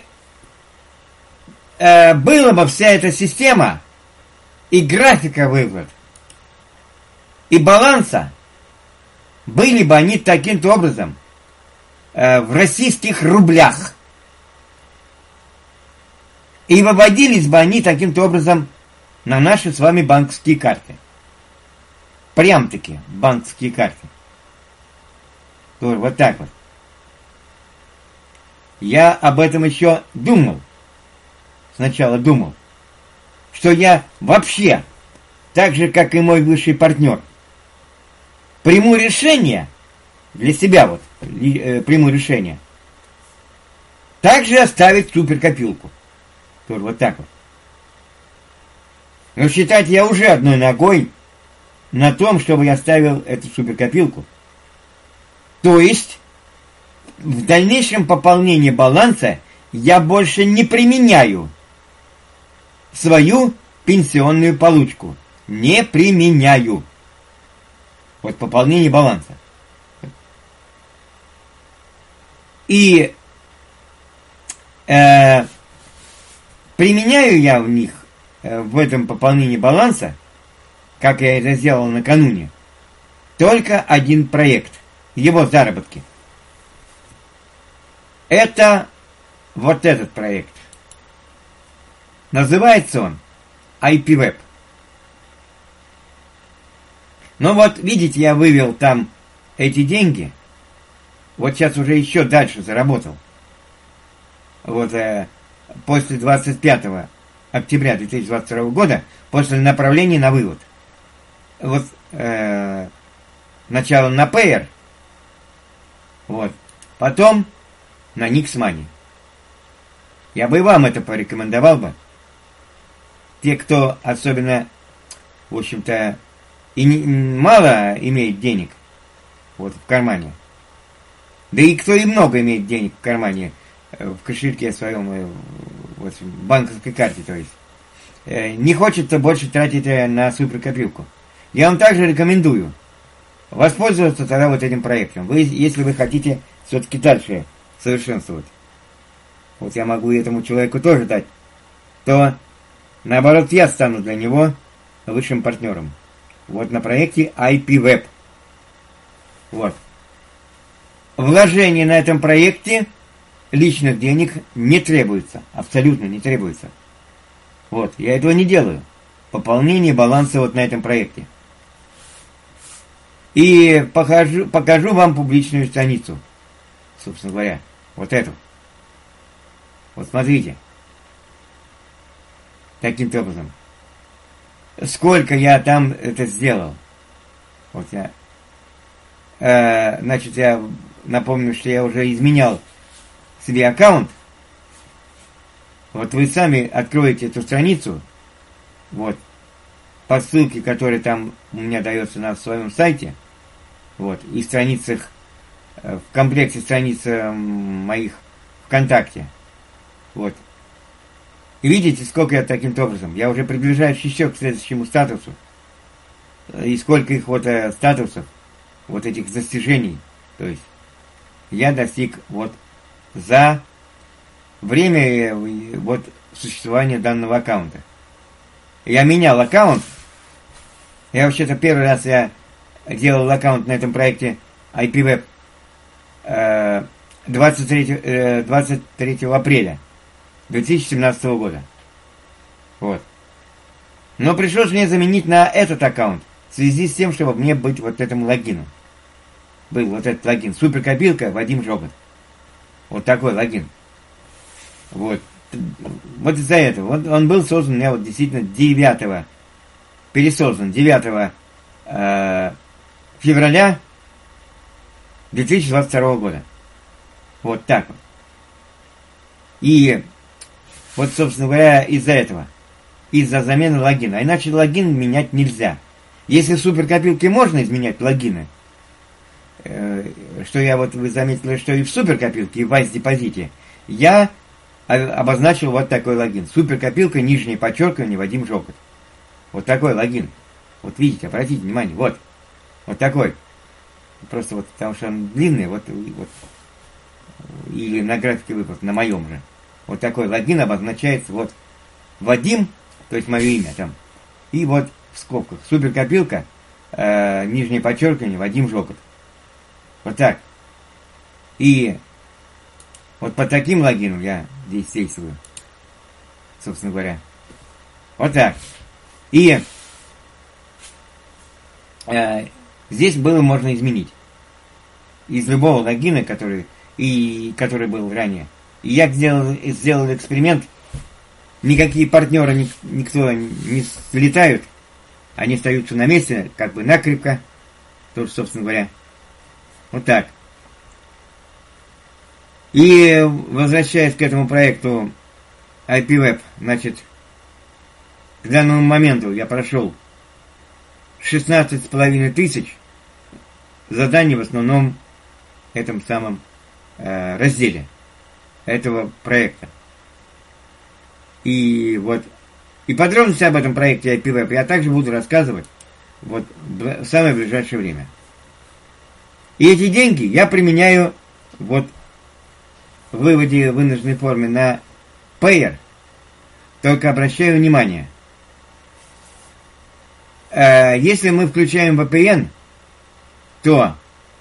э, была бы вся эта система, и графика выплат, и баланса, были бы они таким-то образом э, в российских рублях. И выводились бы они таким-то образом на наши с вами банковские карты. Прям-таки банковские карты. То вот так вот. Я об этом еще думал. Сначала думал, что я вообще, так же, как и мой высший партнер, приму решение, для себя вот, э, приму решение, также оставить суперкопилку. Тоже вот так вот. Но считать я уже одной ногой на том, чтобы я оставил эту суперкопилку. То есть, в дальнейшем пополнении баланса я больше не применяю свою пенсионную получку. Не применяю. Вот пополнение баланса. И э, применяю я в них, э, в этом пополнении баланса, как я это сделал накануне, только один проект. Его заработки. Это вот этот проект. Называется он ай пи веб. Ну вот, видите, я вывел там эти деньги. Вот сейчас уже еще дальше заработал. Вот э, после двадцать пятого октября две тысячи двадцать второго года, после направления на вывод. Вот э, сначала на Payer, вот, потом на Nix Money. Я бы и вам это порекомендовал бы. Те, кто особенно, в общем-то, и не, мало имеет денег вот в кармане, да и кто и много имеет денег в кармане, в кошельке своем, вот, в банковской карте, то есть, не хочется больше тратить на суперкопилку. Я вам также рекомендую воспользоваться тогда вот этим проектом. Вы, если вы хотите все-таки дальше совершенствовать, вот я могу этому человеку тоже дать, то наоборот я стану для него высшим партнером. Вот на проекте ай пи веб. Вот. Вложение на этом проекте личных денег не требуется. Абсолютно не требуется. Вот. Я этого не делаю. Пополнение баланса вот на этом проекте. И покажу, покажу вам публичную страницу. Собственно говоря. Вот эту. Вот смотрите. Таким-то образом. Сколько я там это сделал. Вот я. Э, значит, я напомню, что я уже изменял себе аккаунт. Вот вы сами откроете эту страницу. Вот. по ссылке, которая там у меня дается на своем сайте, вот, и страницах, в комплекте страниц моих ВКонтакте. Вот. И видите, сколько я таким образом. Я уже приближаюсь еще к следующему статусу. И сколько их вот э, статусов, вот этих достижений. То есть я достиг вот за время э, вот существования данного аккаунта. Я менял аккаунт. Я вообще-то первый раз я делал аккаунт на этом проекте ай пи веб э, двадцать третьего апреля две тысячи семнадцатого года. Вот. Но пришлось мне заменить на этот аккаунт в связи с тем, чтобы мне быть вот этому логину. Был вот этот логин. Суперкопилка Вадим Жогот. Вот такой логин. Вот. Вот из-за этого. Он, он был создан у меня вот действительно девятого. Пересоздан девятого э, февраля две тысячи двадцать второго года. Вот так вот. И вот, собственно говоря, из-за этого. Из-за замены логина. А иначе логин менять нельзя. Если в суперкопилке можно изменять логины, э, что я вот, вы заметили, что и в суперкопилке, и в Вайс-депозите, я обозначил вот такой логин. Суперкопилка, нижнее подчеркивание, Вадим Жогот. Вот такой логин. Вот видите, обратите внимание, вот. Вот такой. Просто вот, потому что он длинный, вот, вот. Или на графике выпуск, на моем же. Вот такой логин обозначается вот Вадим, то есть мое имя там. И вот в скобках суперкопилка, э, нижнее подчеркивание, Вадим Жогот. Вот так. И вот по таким логинам я здесь действую. Собственно говоря. Вот так. И э, здесь было можно изменить. Из любого логина, который, и, который был ранее. И я сделал, сделал эксперимент. Никакие партнеры, ник, никто не слетают. Они остаются на месте, как бы накрепко. Тоже, собственно говоря. Вот так. И возвращаясь к этому проекту ай пи веб, значит, к данному моменту я прошел шестнадцать с половиной тысяч заданий в основном этом самом э, разделе этого проекта. И вот и подробности об этом проекте ай пи веб я также буду рассказывать вот в самое ближайшее время. И эти деньги я применяю вот в выводе в вынужденной форме на Payer. Только обращаю внимание, э, если мы включаем ви пи эн, то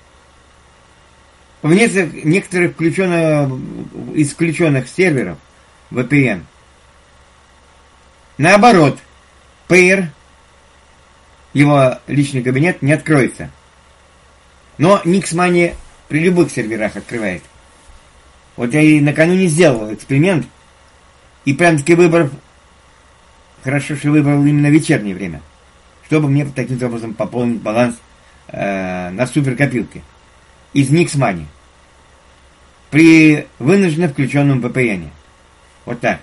в некоторых включенных, из включенных серверов ви пи эн наоборот, Payer, его личный кабинет не откроется. Но Nixmoney при любых серверах открывает. Вот я и накануне сделал эксперимент, и прям-таки выбрал, хорошо, что выбрал именно вечернее время, чтобы мне таким образом пополнить баланс э, на суперкопилке из Nixmoney при вынужденно включенном ви пи эн. Вот так.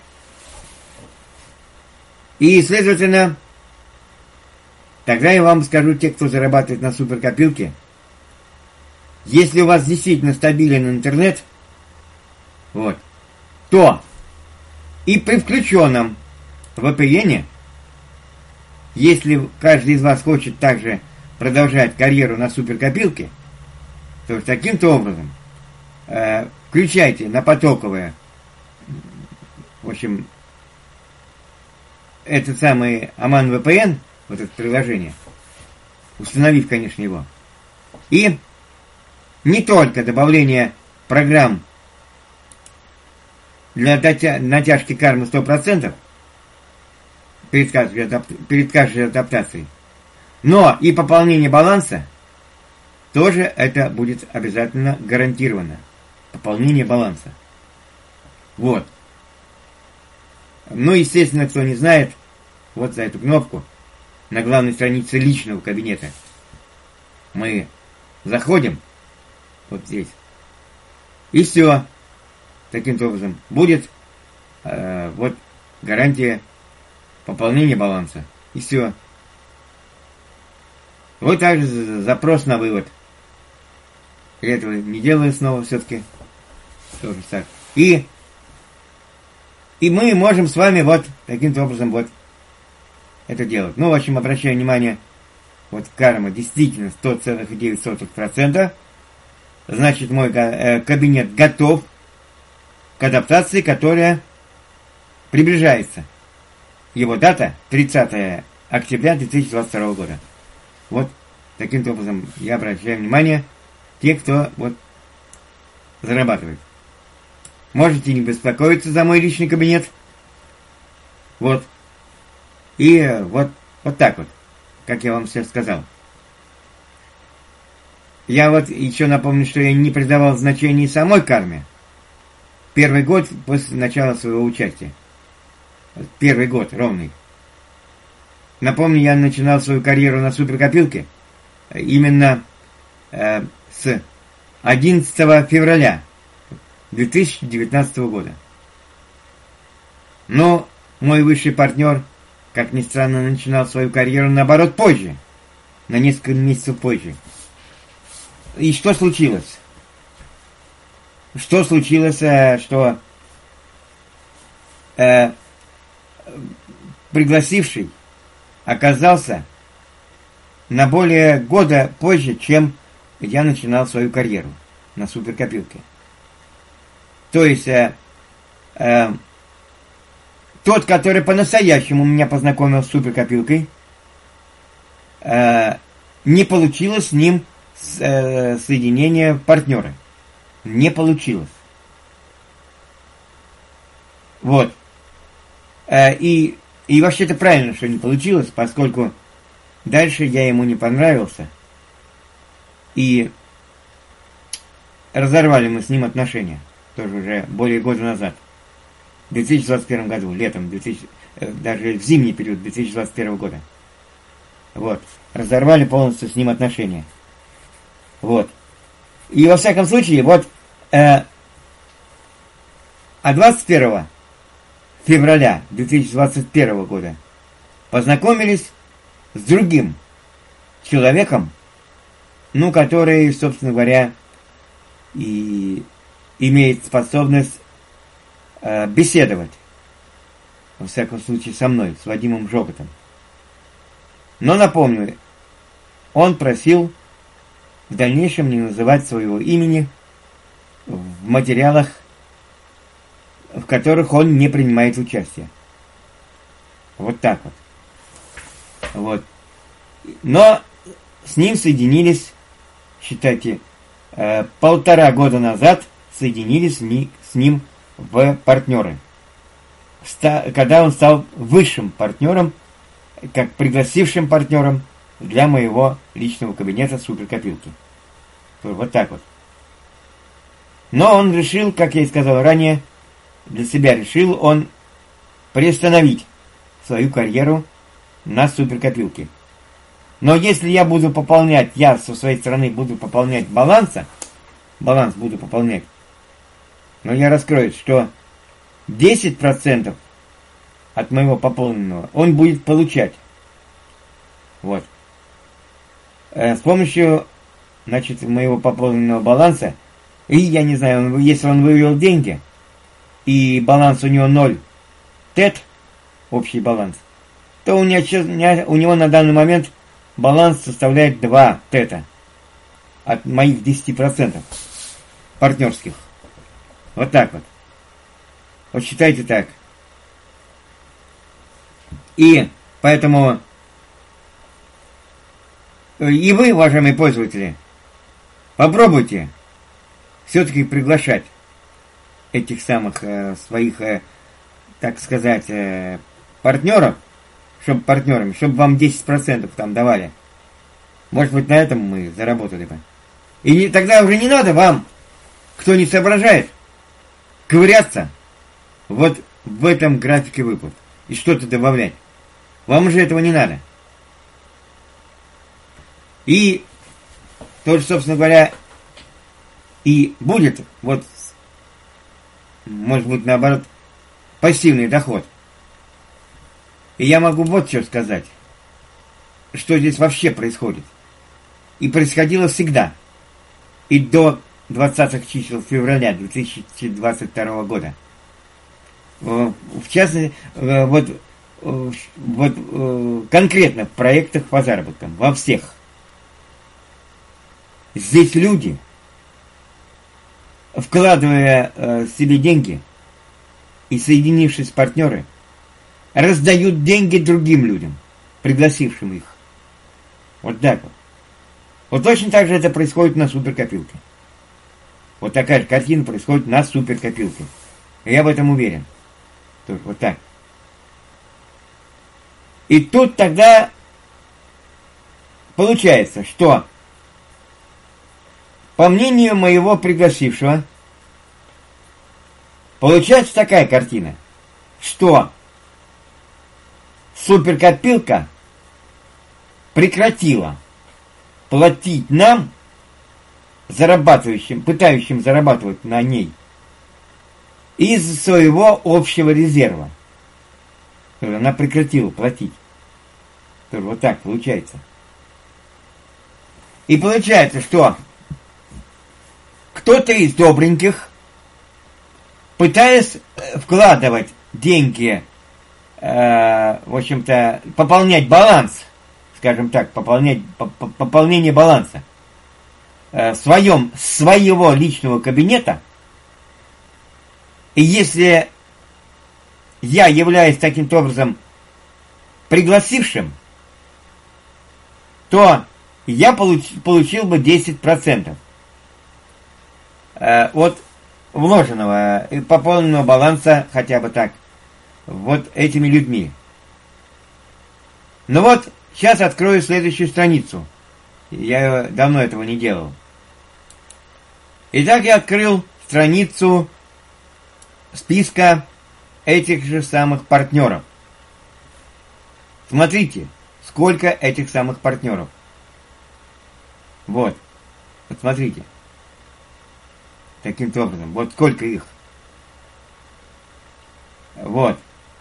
И, следовательно, тогда я вам скажу, те, кто зарабатывает на суперкопилке, если у вас действительно стабилен интернет, вот, то и при включенном ви пи эн, если каждый из вас хочет также продолжать карьеру на суперкопилке, то таким-то образом э, включайте на потоковое, в общем, этот самый Aman ви пи эн, вот это приложение, установив, конечно, его, и не только добавление программ для натяжки кармы сто процентов перед каждой, перед каждой адаптацией, но и пополнение баланса тоже это будет обязательно гарантировано. Пополнение баланса. Вот. Ну, естественно, кто не знает, вот за эту кнопку на главной странице личного кабинета мы заходим вот здесь. И все. Таким образом будет э, вот гарантия пополнения баланса. И все. Вот также запрос на вывод. Я этого не делаю снова все-таки. Тоже так. И, и мы можем с вами вот таким-то образом вот это делать. Ну, в общем, обращаю внимание, вот карма действительно сто целых девять десятых процента. Значит, мой кабинет готов к адаптации, которая приближается. Его дата тридцатое октября две тысячи двадцать второго года. Вот таким-то образом я обращаю внимание, те, кто вот зарабатывает. Можете не беспокоиться за мой личный кабинет. Вот. И вот, вот так вот, как я вам все сказал. Я вот еще напомню, что я не придавал значения самой карме. Первый год после начала своего участия. Первый год, ровный. Напомню, я начинал свою карьеру на суперкопилке именно э, с одиннадцатого февраля две тысячи девятнадцатого года. Но мой высший партнер, как ни странно, начинал свою карьеру наоборот позже, на несколько месяцев позже. И что случилось? Что случилось, что э, пригласивший оказался на более года позже, чем я начинал свою карьеру на суперкопилке. То есть э, э, тот, который по-настоящему меня познакомил с суперкопилкой, э, не получилось с ним с, э, соединение партнера. Не получилось. Вот. Э, и, и вообще это правильно, что не получилось, поскольку дальше я ему не понравился. И разорвали мы с ним отношения. Тоже уже более года назад. В две тысячи двадцать первом году, летом, две тысячи, даже в зимний период две тысячи двадцать первого года. Вот. Разорвали полностью с ним отношения. Вот. И во всяком случае, вот, э, а двадцать первого февраля две тысячи двадцать первого года познакомились с другим человеком, ну, который, собственно говоря, и имеет способность э, беседовать, во всяком случае, со мной, с Вадимом Жоготом. Но напомню, он просил в дальнейшем не называть своего имени в материалах, в которых он не принимает участие. Вот так вот. Вот. Но с ним соединились, считайте, э, полтора года назад соединились с ним в партнеры. Когда он стал высшим партнером, как пригласившим партнером для моего личного кабинета суперкопилки. Вот так вот. Но он решил, как я и сказал ранее, для себя решил он приостановить свою карьеру на суперкопилке. Но если я буду пополнять, я со своей стороны буду пополнять баланса, баланс буду пополнять, но я раскрою, что десять процентов от моего пополненного он будет получать. Вот. С помощью, значит, моего пополненного баланса, и я не знаю, если он вывел деньги, и баланс у него ноль тет, общий баланс, то у него, у него на данный момент баланс составляет два тета от моих десяти процентов партнерских. Вот так вот. Вот считайте так. И поэтому и вы, уважаемые пользователи, попробуйте все-таки приглашать этих самых э, своих, э, так сказать, э, партнеров, чтобы партнерами, чтобы вам десять процентов там давали. Может быть, на этом мы заработали бы. И не, тогда уже не надо вам, кто не соображает, ковыряться вот в этом графике выплат и что-то добавлять. Вам уже этого не надо. И тоже, собственно говоря, и будет, вот, может быть, наоборот, пассивный доход. И я могу вот что сказать, что здесь вообще происходит. И происходило всегда. И до двадцатых чисел февраля две тысячи двадцать второго года. В частности, вот, вот конкретно в проектах по заработкам, во всех. Здесь люди, вкладывая э, себе деньги и соединившись с партнеры, раздают деньги другим людям, пригласившим их. Вот так вот. Вот точно так же это происходит на суперкопилке. Вот такая же картина происходит на суперкопилке. Я в этом уверен. Только вот так. И тут тогда получается, что по мнению моего пригласившего, получается такая картина, что суперкопилка прекратила платить нам, зарабатывающим, пытающим зарабатывать на ней, из своего общего резерва. Она прекратила платить. Вот так получается. И получается, что кто-то из добреньких, пытаясь вкладывать деньги, э, в общем-то, пополнять баланс, скажем так, пополнять, пополнение баланса э, в своем, своего личного кабинета, и если я являюсь таким образом пригласившим, то я получ, получил бы десять процентов от вложенного и пополненного баланса, хотя бы так, вот этими людьми. Ну вот, сейчас открою следующую страницу. Я давно этого не делал. Итак, я открыл страницу списка этих же самых партнеров. Смотрите, сколько этих самых партнеров. Вот. Вот смотрите. Таким образом. Вот сколько их. Вот.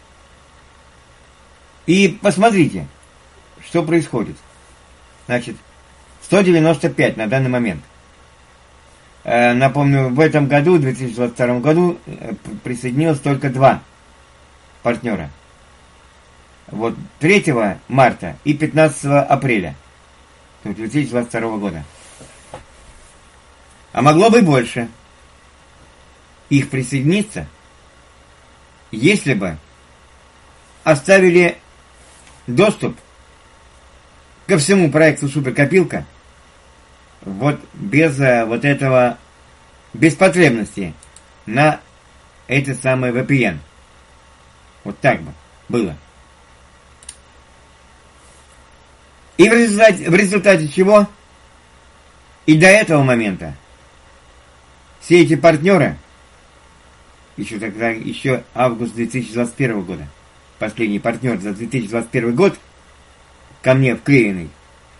И посмотрите, что происходит. Значит, сто девяносто пять на данный момент. Э, напомню, в этом году, в две тысячи двадцать втором году, э, присоединилось только два партнера. Вот третьего марта и пятнадцатого апреля две тысячи двадцать второго года. А могло бы больше их присоединиться, если бы оставили доступ ко всему проекту Суперкопилка вот без вот этого, без потребности на эти самые ви пи эн. Вот так бы было. И в результате, в результате чего и до этого момента все эти партнеры, еще тогда, еще август две тысячи двадцать первого года, последний партнер за две тысячи двадцать первый год, ко мне вклеенный,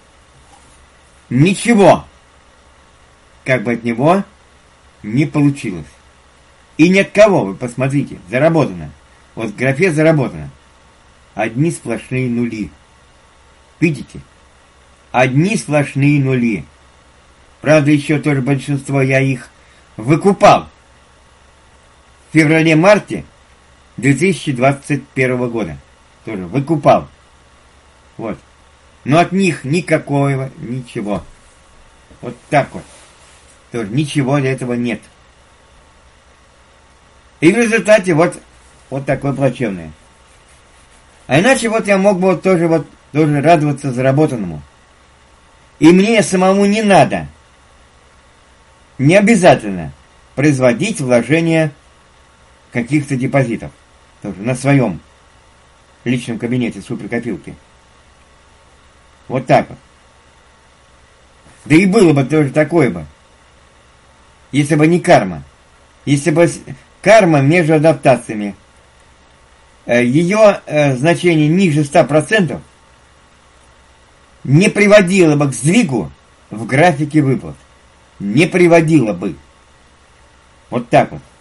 ничего, как бы от него, не получилось. И ни от кого, вы посмотрите, заработано. Вот в графе заработано. Одни сплошные нули. Видите? Одни сплошные нули. Правда, еще тоже большинство я их выкупал в феврале-марте две тысячи двадцать первого года. Тоже выкупал. Вот. Но от них никакого, ничего. Вот так вот. Тоже ничего для этого нет. И в результате вот, вот такое плачевное. А иначе вот я мог бы вот тоже вот тоже радоваться заработанному. И мне самому не надо, не обязательно производить вложения каких-то депозитов. Тоже на своем личном кабинете суперкопилки. Вот так вот. Да и было бы тоже такое бы. Если бы не карма. Если бы карма между адаптациями, ее значение ниже ста процентов, не приводило бы к сдвигу в графике выплат. Не приводило бы. Вот так вот.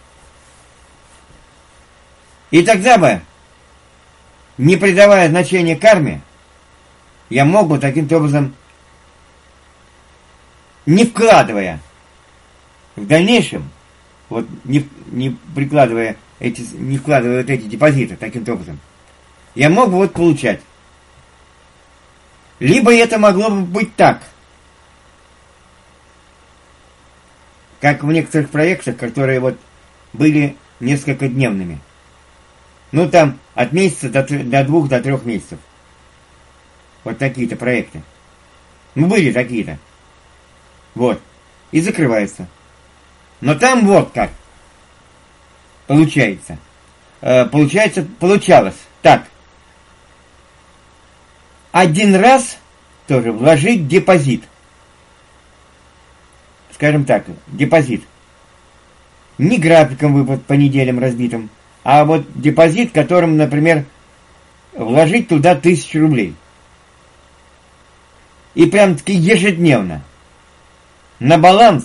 И тогда бы, не придавая значения карме, я мог бы таким образом не вкладывая в дальнейшем, вот не, не прикладывая эти, не вкладывая вот эти депозиты таким образом, я мог бы вот получать. Либо это могло бы быть так, как в некоторых проектах, которые вот были несколько дневными. Ну, там от месяца до, до двух, до трех месяцев. Вот такие-то проекты. Ну, были такие-то. Вот. И закрывается. Но там вот как. Получается. Э, получается, получалось. Так. Один раз тоже вложить депозит. Скажем так, депозит. Не графиком выплат по неделям разбитым, а вот депозит, которым, например, вложить туда тысячу рублей. И прям-таки ежедневно. На баланс.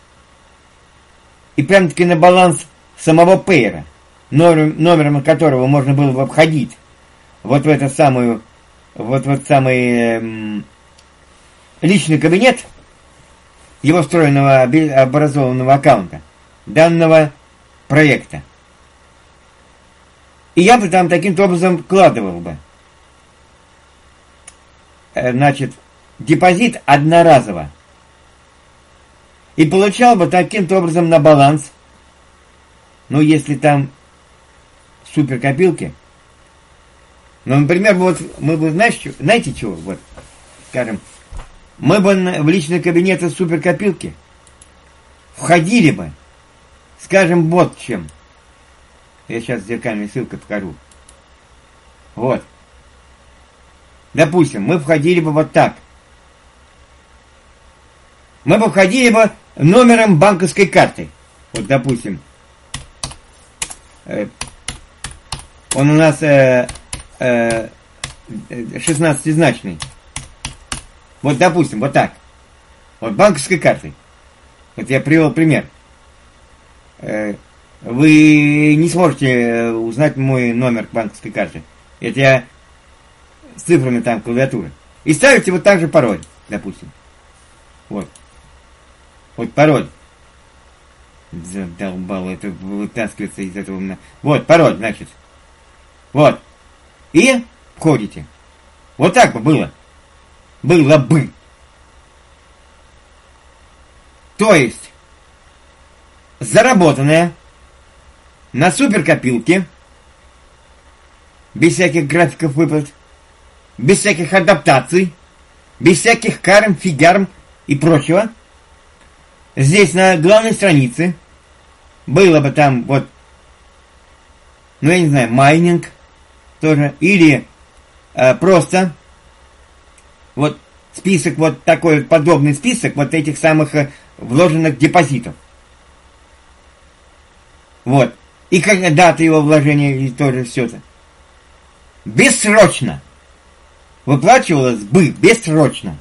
И прям-таки на баланс самого пейера, номер, номером которого можно было бы обходить. Вот в эту самую, вот вот самый эм, личный кабинет его встроенного образованного аккаунта данного проекта. И я бы там таким образом вкладывал бы. Значит, депозит одноразово. И получал бы таким образом на баланс, ну, если там суперкопилки. Ну, например, вот мы бы, знаете, знаете чего, вот, скажем, мы бы в личный кабинет из суперкопилки входили бы, скажем, вот чем. Я сейчас зеркальной ссылкой покажу. Вот. Допустим, мы входили бы вот так. Мы бы входили бы номером банковской карты. Вот, допустим, э, он у нас э, э, шестнадцатизначный. Вот, допустим, вот так. Вот банковской картой. Вот я привел пример. Э, вы не сможете узнать мой номер банковской карты. Это я с цифрами там клавиатуры. И ставите вот так же пароль, допустим. Вот. Вот пароль. Задолбал это вытаскивается из этого. Вот пароль, значит. Вот. И входите. Вот так бы было. Было бы. То есть заработанное на суперкопилке, без всяких графиков выплат, без всяких адаптаций, без всяких карм, фигарм и прочего, здесь на главной странице было бы там вот, ну я не знаю, майнинг тоже, или э, просто вот список, вот такой подобный список вот этих самых э, вложенных депозитов. Вот. И как дата его вложения, и тоже все это. Бессрочно. Выплачивалось бы бессрочно.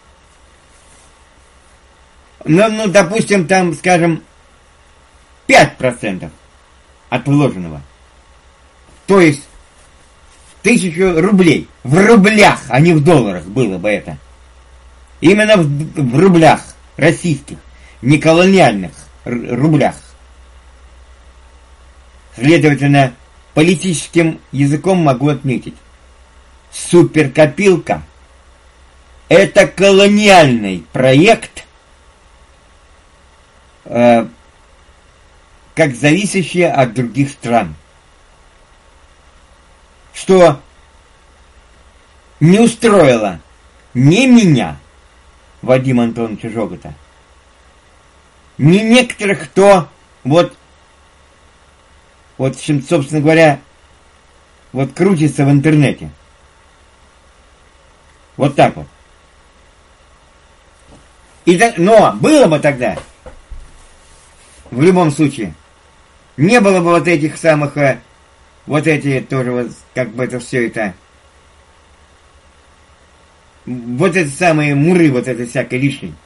Ну, ну, допустим, там, скажем, пять процентов от вложенного. То есть тысячу рублей. В рублях, а не в долларах было бы это. Именно в, в рублях российских, не колониальных рублях. Следовательно, политическим языком могу отметить. Суперкопилка – это колониальный проект, э, как зависящий от других стран. Что не устроило ни меня, Вадима Антоновича Жогота, ни некоторых, кто вот Вот, собственно говоря, вот крутится в интернете. Вот так вот. И так, но было бы тогда, в любом случае, не было бы вот этих самых, вот эти тоже вот, как бы это все это, вот эти самые муры, вот это всякое лишнее.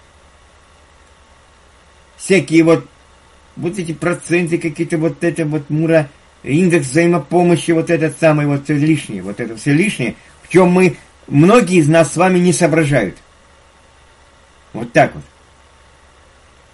Всякие вот Вот эти проценты какие-то, вот это вот мура, индекс взаимопомощи, вот этот самый, вот все лишнее, вот это все лишнее, в чем мы, многие из нас с вами не соображают. Вот так вот.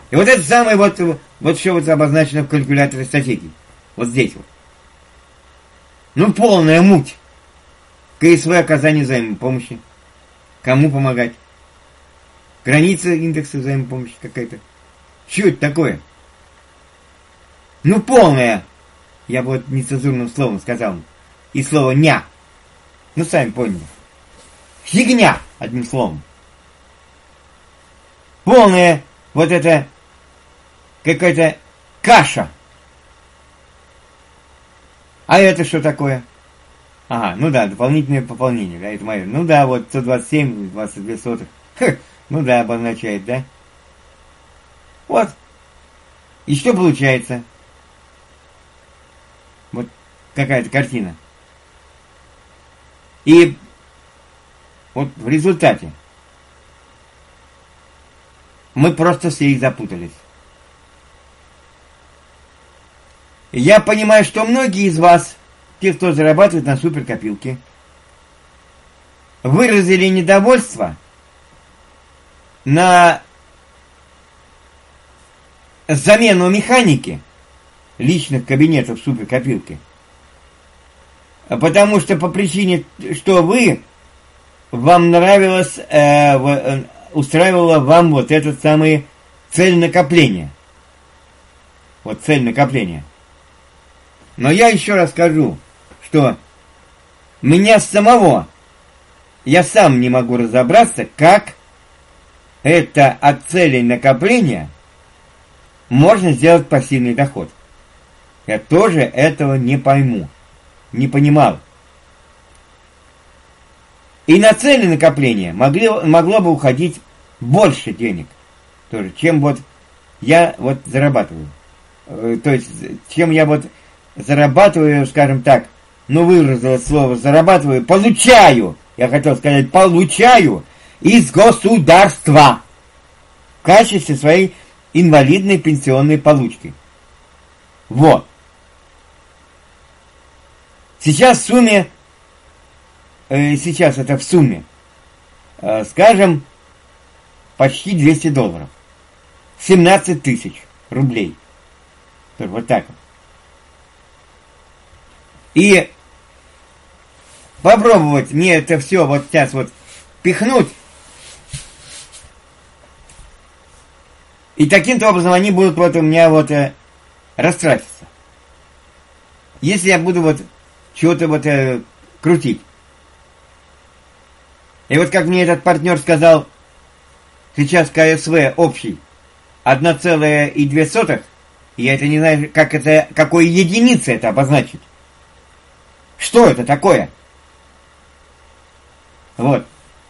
И вот это самое вот, вот что вот обозначено в калькуляторе стратегии. Вот здесь вот. Ну, полная муть. КСВ оказание взаимопомощи. Кому помогать? Граница индекса взаимопомощи какая-то. Что это такое? Ну, полная. Я бы вот нецензурным словом сказал. И слово «ня». Ну, сами поняли. Фигня, одним словом. Полная вот это какая-то каша. А это что такое? Ага, ну да, дополнительное пополнение, да, это мое. Ну да, вот сто двадцать семь, двадцать две сотых. Ха, ну да, обозначает, да? Вот. И что получается? Вот какая-то картина. И вот в результате мы просто все их запутались. Я понимаю, что многие из вас, те, кто зарабатывает на суперкопилке, выразили недовольство на замену механики личных кабинетов суперкопилки. Потому что по причине, что вы, вам нравилось, э, устраивала вам вот этот самый цель накопления. Вот цель накопления. Но я еще раз скажу, что меня самого, я сам не могу разобраться, как это от целей накопления можно сделать пассивный доход. Я тоже этого не пойму, не понимал. И на цели накопления могли, могло бы уходить больше денег, тоже, чем вот я вот зарабатываю. То есть, чем я вот зарабатываю, скажем так, ну выразил слово зарабатываю, получаю, я хотел сказать, получаю из государства в качестве своей инвалидной пенсионной получки. Вот. Сейчас в сумме, э, сейчас это в сумме, э, скажем, почти двести долларов. семнадцать тысяч рублей. Вот так вот. И попробовать мне это все вот сейчас вот пихнуть. И таким-то образом они будут вот у меня вот э, растратиться. Если я буду вот чего-то вот э, крутить. И вот как мне этот партнер сказал, сейчас КСВ общий одна целая две сотых, я это не знаю, как это, какой единицей это обозначить. Что это такое? Вот.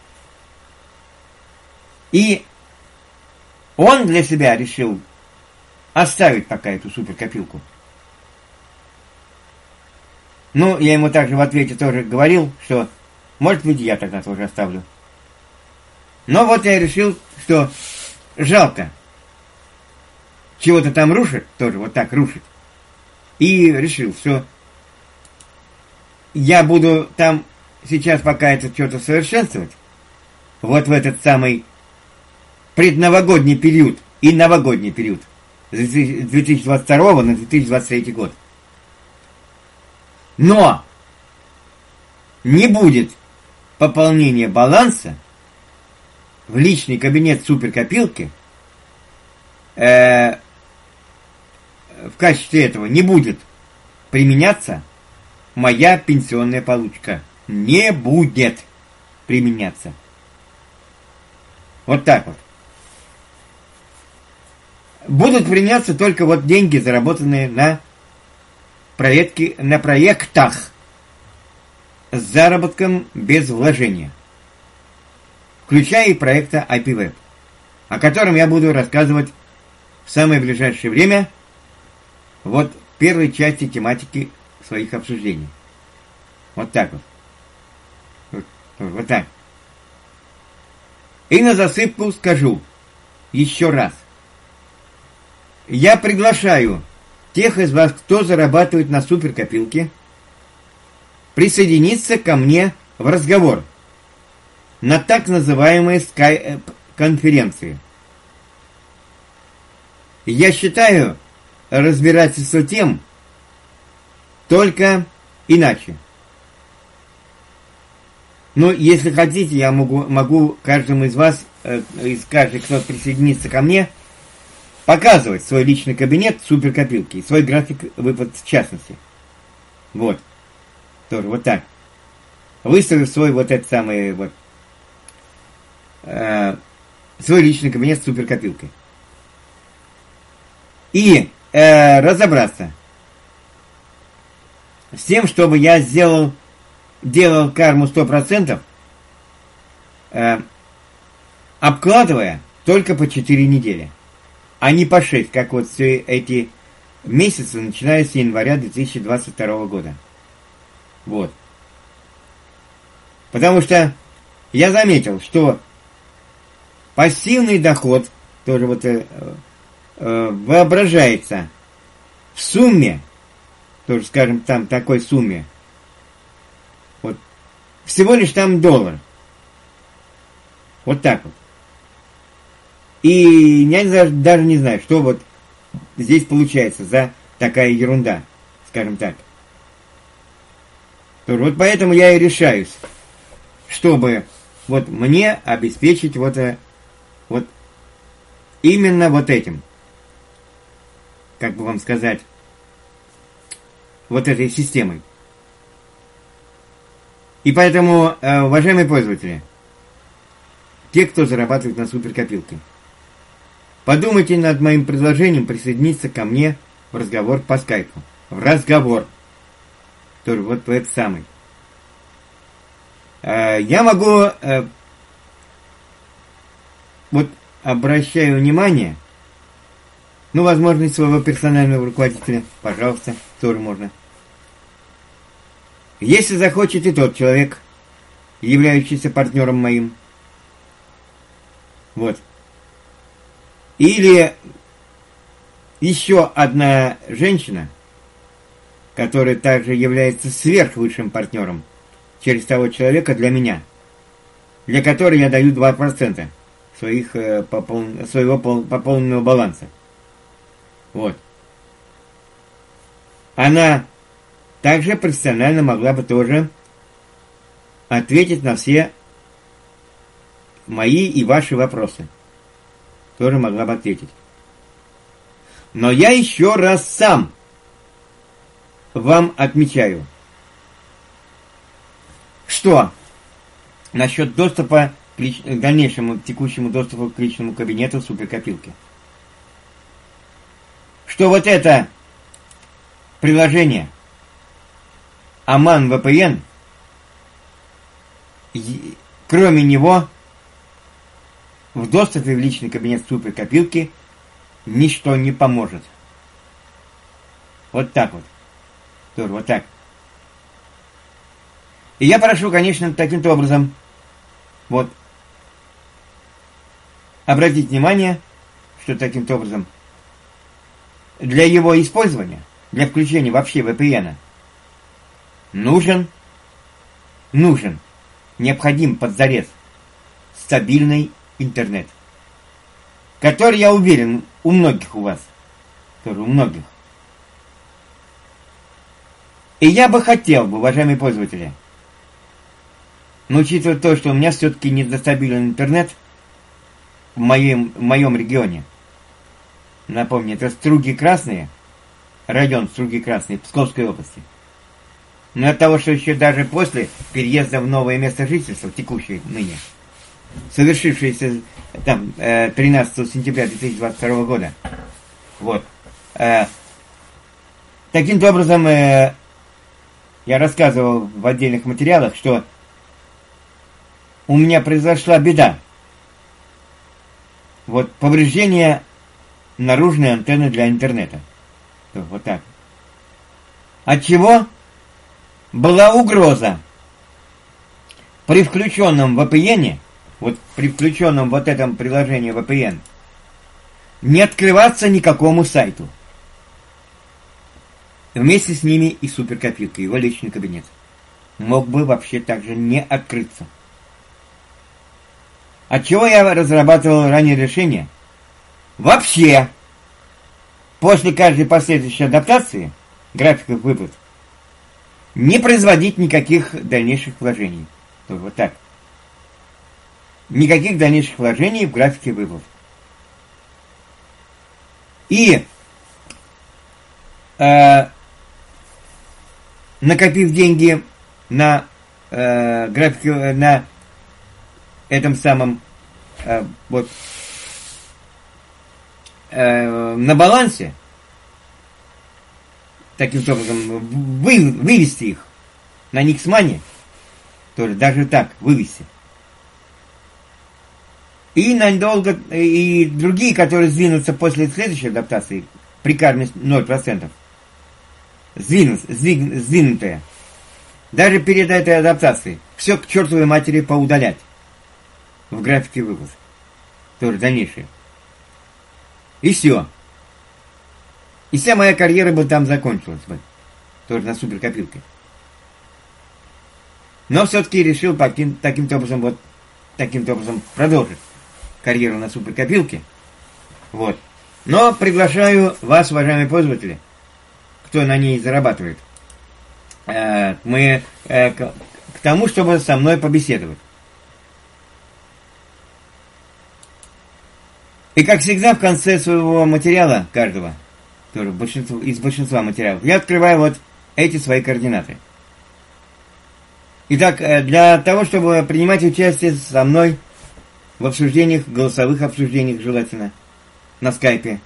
И он для себя решил оставить пока эту суперкопилку. Ну, я ему также в ответе тоже говорил, что, может быть, я тогда тоже оставлю. Но вот я решил, что жалко чего-то там рушит, тоже вот так рушит. И решил, что я буду там сейчас пока это что-то совершенствовать, вот в этот самый предновогодний период и новогодний период с две тысячи двадцать второго на две тысячи двадцать третий год. Но не будет пополнения баланса в личный кабинет суперкопилки, э, в качестве этого не будет применяться моя пенсионная получка. Не будет применяться. Вот так вот. Будут применяться только вот деньги, заработанные на проекте, на проектах с заработком без вложения. Включая и проекта ай пи Web, о котором я буду рассказывать в самое ближайшее время, вот в первой части тематики своих обсуждений. Вот так вот. Вот, вот так. И на засыпку скажу еще раз. Я приглашаю тех из вас, кто зарабатывает на суперкопилке, присоединиться ко мне в разговор на так называемые скайп-конференции. Я считаю разбирательство тем только иначе. Но если хотите, я могу, могу каждому из вас, э, из каждого, кто присоединится ко мне, показывать свой личный кабинет суперкопилки, свой график выплат в частности. Вот. Тоже вот так. Выставив свой вот этот самый вот э, свой личный кабинет с суперкопилкой. И э, разобраться с тем, чтобы я сделал, делал карму сто процентов, э, обкладывая только по четыре недели, а не по шесть, как вот все эти месяцы, начиная с января две тысячи двадцать второго года. Вот. Потому что я заметил, что пассивный доход тоже вот э, э, воображается в сумме, тоже, скажем, там такой сумме, вот, всего лишь там доллар. Вот так вот. И я даже, даже не знаю, что вот здесь получается за такая ерунда, скажем так. Тоже вот поэтому я и решаюсь, чтобы вот мне обеспечить вот, вот именно вот этим, как бы вам сказать, вот этой системой. И поэтому, уважаемые пользователи, те, кто зарабатывает на суперкопилке, подумайте над моим предложением присоединиться ко мне в разговор по скайпу. В разговор. Тоже вот этот самый. Я могу, вот обращаю внимание, ну, возможность своего персонального руководителя, пожалуйста, тоже можно. Если захочет и тот человек, являющийся партнером моим, вот, или еще одна женщина, которая также является сверхвысшим партнером через того человека для меня, для которой я даю два процента своих, попол... своего пополненного баланса. Вот. Она также профессионально могла бы тоже ответить на все мои и ваши вопросы. Тоже могла бы ответить. Но я еще раз сам вам отмечаю, что насчет доступа к, лич... к дальнейшему текущему доступу к личному кабинету суперкопилки. Что вот это приложение Аман вэ пэ эн, кроме него, в доступе в личный кабинет суперкопилки ничто не поможет. Вот так вот. Тоже вот так. И я прошу, конечно, таким-то образом вот обратить внимание, что таким-то образом для его использования, для включения вообще вэ пэ эн нужен, нужен, необходим подзарез стабильный интернет, который, я уверен, у многих у вас, тоже у многих. И я бы хотел бы, уважаемые пользователи, но учитывая то, что у меня все-таки недостабилен интернет в моем, в моем регионе, напомню, это Струги Красные, район Струги Красные Псковской области. Но от того, что еще даже после переезда в новое место жительства, текущее ныне, совершившееся там тринадцатого сентября две тысячи двадцать второго года, вот, э, таким-то образом э, я рассказывал в отдельных материалах, что у меня произошла беда. Вот повреждение наружной антенны для интернета. Вот так. От чего была угроза при включенном вэ пэ эн, вот при включенном вот этом приложении вэ пэ эн, не открываться никакому сайту. Вместе с ними и суперкопилка, его личный кабинет. Мог бы вообще также не открыться. От чего я разрабатывал ранее решение? Вообще после каждой последующей адаптации графиков выплат не производить никаких дальнейших вложений. Вот так. Никаких дальнейших вложений в графике выплат. И э, накопив деньги на э, графике, на этом самом э, вот э, на балансе, таким образом вы, вывести их на Никсмане, тоже даже так вывести. И надолго, и другие, которые сдвинутся после следующей адаптации, при карме ноль процентов, сдвинут, сдвиг, сдвинутые, даже перед этой адаптацией, все к чертовой матери поудалять в графике выплат. Тоже дальнейшее. И все. И вся моя карьера бы там закончилась бы. Тоже на суперкопилке. Но все-таки решил таким, таким-то образом, вот, таким-то образом продолжить карьеру на суперкопилке. Вот. Но приглашаю вас, уважаемые пользователи, кто на ней зарабатывает, э, мы э, к, к тому, чтобы со мной побеседовать. И как всегда в конце своего материала, каждого, тоже большинство, из большинства материалов, я открываю вот эти свои координаты. Итак, для того, чтобы принимать участие со мной в обсуждениях, голосовых обсуждениях желательно, на скайпе,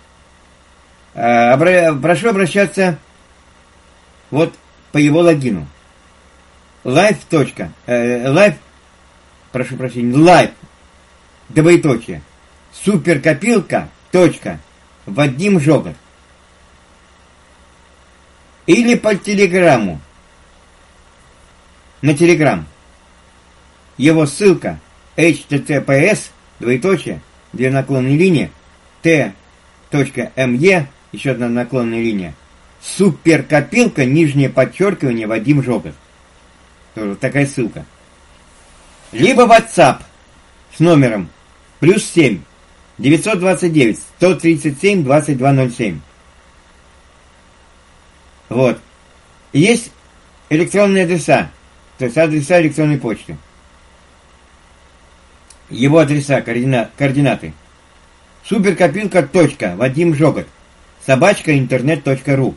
обра- прошу обращаться вот по его логину. Live. Э, live, прошу прощения, live, двоеточие, суперкопилка, точка, Вадим Жогот. Или по телеграмму. На телеграм. Его ссылка эйч ти ти пи эс, двоеточие, две наклонные линии, t.me, еще одна наклонная линия, суперкопилка, нижнее подчеркивание, Вадим Жогот. Тоже такая ссылка. Либо WhatsApp с номером плюс семь девятьсот двадцать девять сто тридцать семь двадцать два ноль семь. Вот. Есть электронные адреса, то есть адреса электронной почты. Его адреса, координа, координаты. Суперкопилка. Вадим Жогот. Собачка интернет точка ру.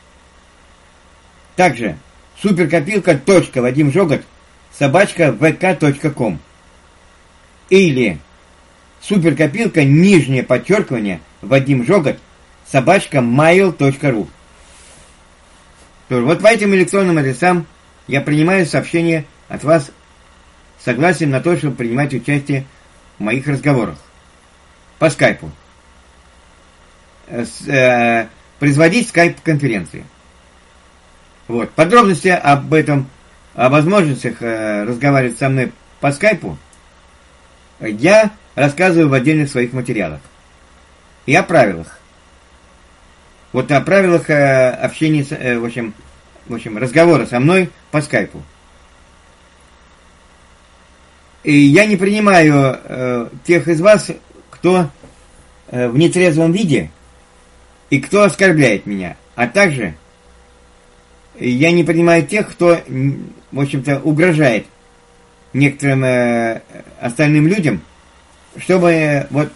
Также суперкопилка. Вадим Жогот. Собачка вк точка ком. Или суперкопилка, нижнее подчеркивание, Вадим Жогот, собачка mail точка ру. Вот по этим электронным адресам я принимаю сообщения от вас, согласен на то, чтобы принимать участие в моих разговорах по скайпу. С, э, производить скайп-конференции. Вот. Подробности об этом, о возможностях э, разговаривать со мной по скайпу я рассказываю в отдельных своих материалах. И о правилах. Вот о правилах э, общения, э, в общем, в общем, разговора со мной по скайпу. И я не принимаю э, тех из вас, кто э, в нетрезвом виде и кто оскорбляет меня. А также я не принимаю тех, кто, в общем-то, угрожает некоторым э, остальным людям, чтобы э, вот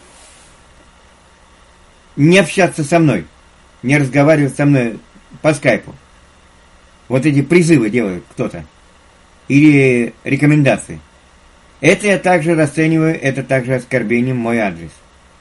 не общаться со мной, не разговаривать со мной по скайпу. Вот эти призывы делает кто-то. Или рекомендации. Это я также расцениваю, это также оскорблением мой адрес.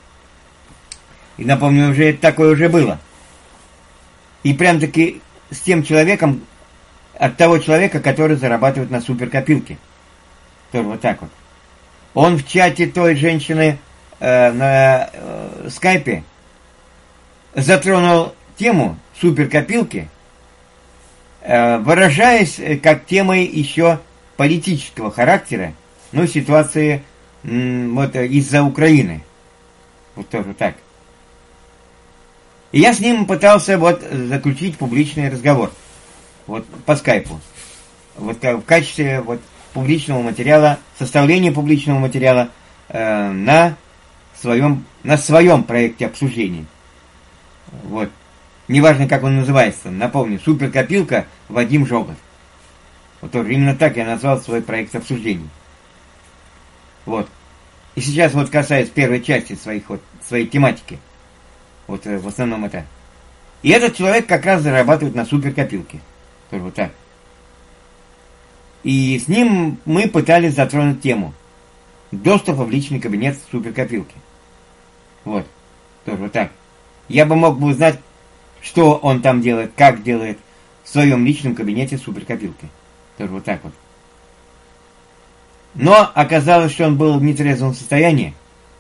И напомню, уже такое уже было. И прям-таки с тем человеком, от того человека, который зарабатывает на суперкопилке. Тоже вот так вот. Он в чате той женщины э, на э, скайпе затронул тему суперкопилки, э, выражаясь как темой еще политического характера, ну, ситуации м, вот из-за Украины. Вот тоже так. И я с ним пытался вот заключить публичный разговор. Вот по скайпу. Вот в качестве вот публичного материала, составления публичного материала э, на своем, на своем проекте обсуждений. Вот. Неважно, как он называется. Напомню, суперкопилка Вадим Жогов. Вот тоже именно так я назвал свой проект обсуждений. Вот. И сейчас вот касаясь первой части своих, вот, своей тематики. Вот в основном это. И этот человек как раз зарабатывает на суперкопилке. Тоже вот так. И с ним мы пытались затронуть тему доступа в личный кабинет суперкопилки. Вот. Тоже вот так. Я бы мог бы узнать, что он там делает, как делает в своем личном кабинете суперкопилки. Тоже вот так вот. Но оказалось, что он был в нетрезвом состоянии.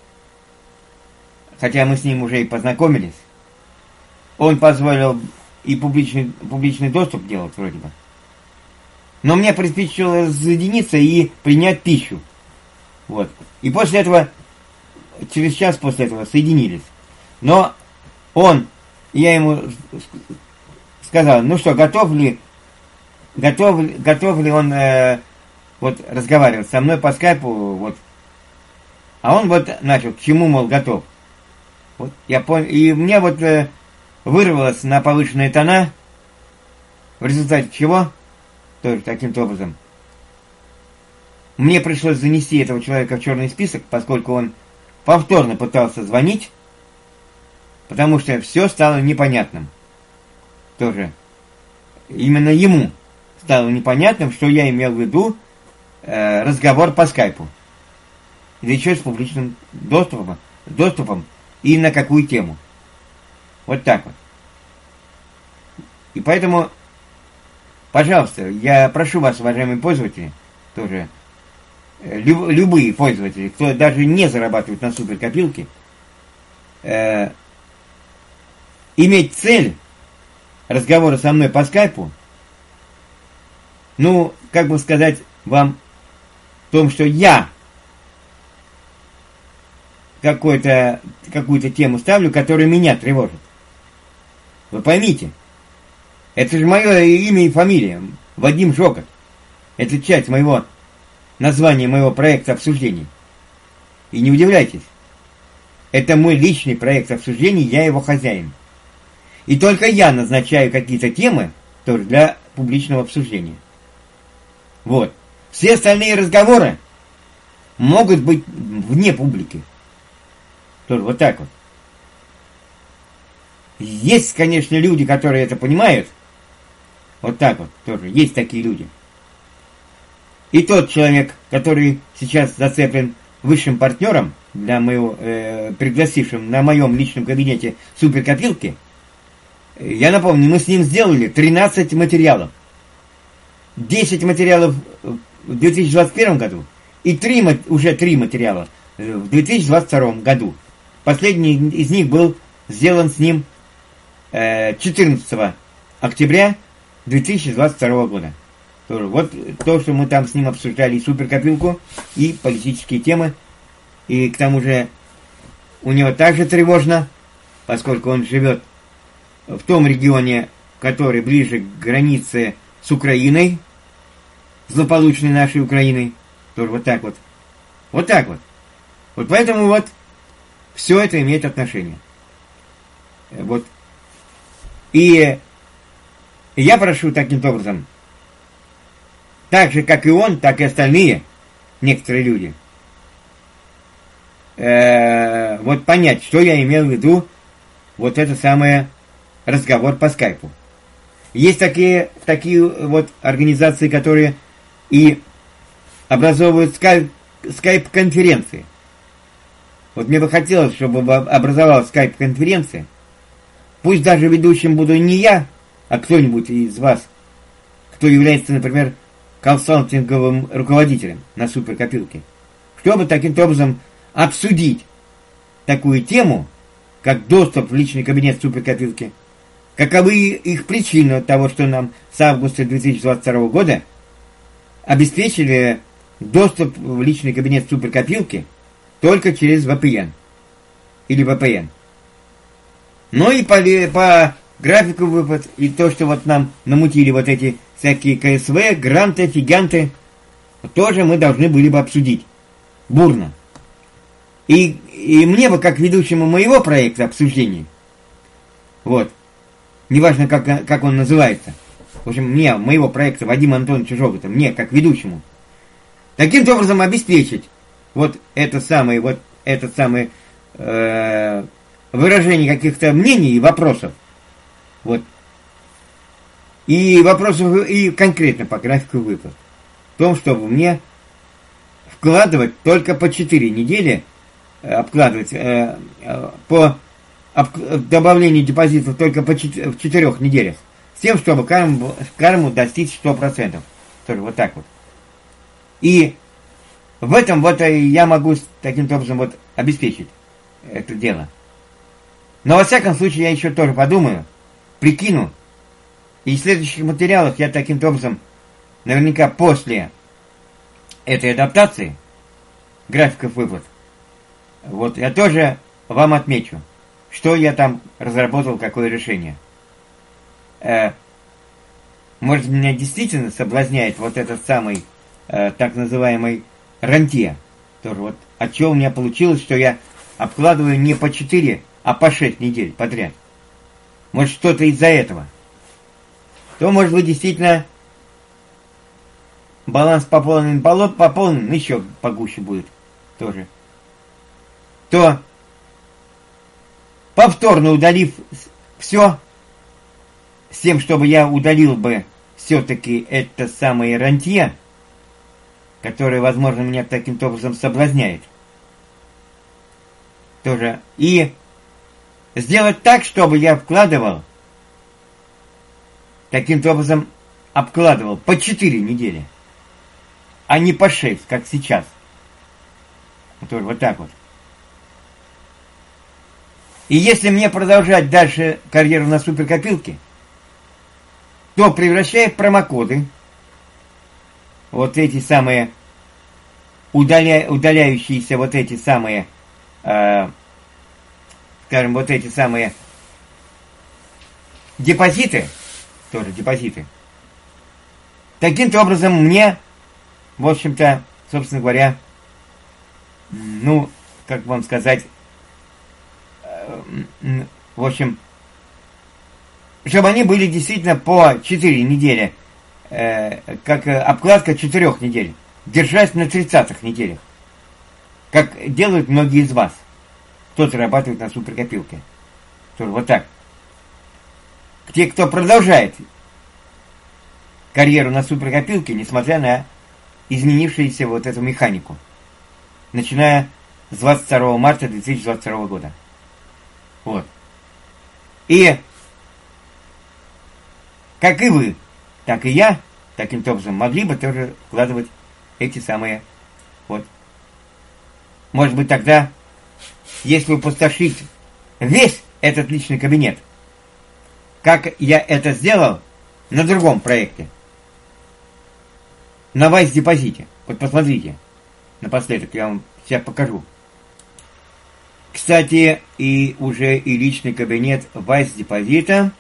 Хотя мы с ним уже и познакомились. Он позволил и публичный, публичный доступ делать вроде бы. Но мне приспичило разъединиться и принять пищу. Вот. И после этого, через час после этого соединились. Но он, я ему сказал, ну что, готов ли, готов, готов ли он э, вот разговаривать со мной по скайпу, вот. А он вот начал, к чему, мол, готов. Вот я понял, и мне вот э, вырвалось на повышенные тона, в результате чего, тоже таким-то образом, мне пришлось занести этого человека в черный список, поскольку он повторно пытался звонить, потому что все стало непонятным. Тоже. Именно ему стало непонятным, что я имел в виду э, разговор по скайпу. Да еще с публичным доступом, доступом и на какую тему. Вот так вот. И поэтому, пожалуйста, я прошу вас, уважаемые пользователи, тоже, люб, любые пользователи, кто даже не зарабатывает на суперкопилке, э, иметь цель разговора со мной по скайпу, ну, как бы сказать вам в том, что я какой-то, какую-то тему ставлю, которая меня тревожит. Вы поймите, это же мое имя и фамилия, Вадим Жогов. Это часть моего названия, моего проекта обсуждений. И не удивляйтесь, это мой личный проект обсуждений, я его хозяин. И только я назначаю какие-то темы тоже для публичного обсуждения. Вот. Все остальные разговоры могут быть вне публики. Тоже вот так вот. Есть, конечно, люди, которые это понимают. Вот так вот тоже. Есть такие люди. И тот человек, который сейчас зацеплен высшим партнером для моего, э, пригласившим на моем личном кабинете суперкопилки, я напомню, мы с ним сделали тринадцать материалов. десять материалов в две тысячи двадцать первом году и три, уже три материала в две тысячи двадцать втором году. Последний из них был сделан с ним четырнадцатого октября две тысячи двадцать второго года. Тоже. Вот то, что мы там с ним обсуждали и суперкопилку, и политические темы. И к тому же у него также тревожно, поскольку он живет в том регионе, который ближе к границе с Украиной, злополучной нашей Украиной. Тоже вот так вот. Вот так вот. Вот поэтому вот все это имеет отношение. Вот. И я прошу таким образом, так же, как и он, так и остальные, некоторые люди, э, вот понять, что я имел в виду, вот это самое разговор по скайпу. Есть такие, такие вот организации, которые и образовывают скайп, скайп-конференции. Вот мне бы хотелось, чтобы образовалась скайп-конференция. Пусть даже ведущим буду не я, а кто-нибудь из вас, кто является, например, консалтинговым руководителем на суперкопилке, чтобы таким образом обсудить такую тему, как доступ в личный кабинет суперкопилки, каковы их причины того, что нам с августа две тысячи двадцать второго года обеспечили доступ в личный кабинет суперкопилки только через ви пи эн или ви пи эн. Ну и по, по графику выпад, и то, что вот нам намутили вот эти всякие ка эс вэ, гранты, фиганты, тоже мы должны были бы обсудить бурно. И, и мне бы, как ведущему моего проекта обсуждений, Вот. Неважно, как, как он называется. В общем, мне, моего проекта Вадима Антоновича Жогота, мне, как ведущему, таким образом обеспечить вот это самое, вот это самое э, выражение каких-то мнений и вопросов. Вот. И вопросов, и конкретно по графику выплат. В том, чтобы мне вкладывать только по четыре недели, обкладывать э, э, по об, добавлению депозитов только по чет, в четырех неделях. С тем, чтобы карму, карму достичь сто процентов. Тоже вот так вот. И в этом вот я могу таким образом вот обеспечить это дело. Но во всяком случае я еще тоже подумаю, прикину. И в следующих материалах я таким образом, наверняка после этой адаптации графиков выплат, вот я тоже вам отмечу, что я там разработал, какое решение. Э, может, меня действительно соблазняет вот этот самый э, так называемый рантье. Тоже вот от чего у меня получилось, что я обкладываю не по четыре, а по шесть недель подряд. Может, что-то из-за этого. То, может быть, действительно баланс пополнен, пополнен, еще погуще будет тоже. То, повторно удалив все, с тем, чтобы я удалил бы все-таки это самое рантье, которое, возможно, меня таким образом соблазняет. Тоже. И сделать так, чтобы я вкладывал, таким образом обкладывал по четыре недели, а не по шесть, как сейчас. Тоже вот так вот. И если мне продолжать дальше карьеру на суперкопилке, то превращая в промокоды вот эти самые удаля, удаляющиеся вот эти самые, э, скажем, вот эти самые депозиты, тоже депозиты. Таким-то образом мне, в общем-то, собственно говоря, ну, как вам сказать, в общем, чтобы они были действительно по четыре недели, э, как обкладка четырех недель, держась на тридцатых неделях, как делают многие из вас, кто-то зарабатывает на суперкопилке. Тоже вот так. Те, кто продолжает карьеру на суперкопилке, несмотря на изменившуюся вот эту механику, начиная с двадцать второго марта две тысячи двадцать второго года. Вот. И как и вы, так и я, таким образом, могли бы тоже вкладывать эти самые, вот. Может быть, тогда, если опустошить весь этот личный кабинет, как я это сделал на другом проекте, на Вайс депозите. Вот посмотрите, напоследок я вам сейчас покажу. Кстати, и уже и личный кабинет Вайс депозита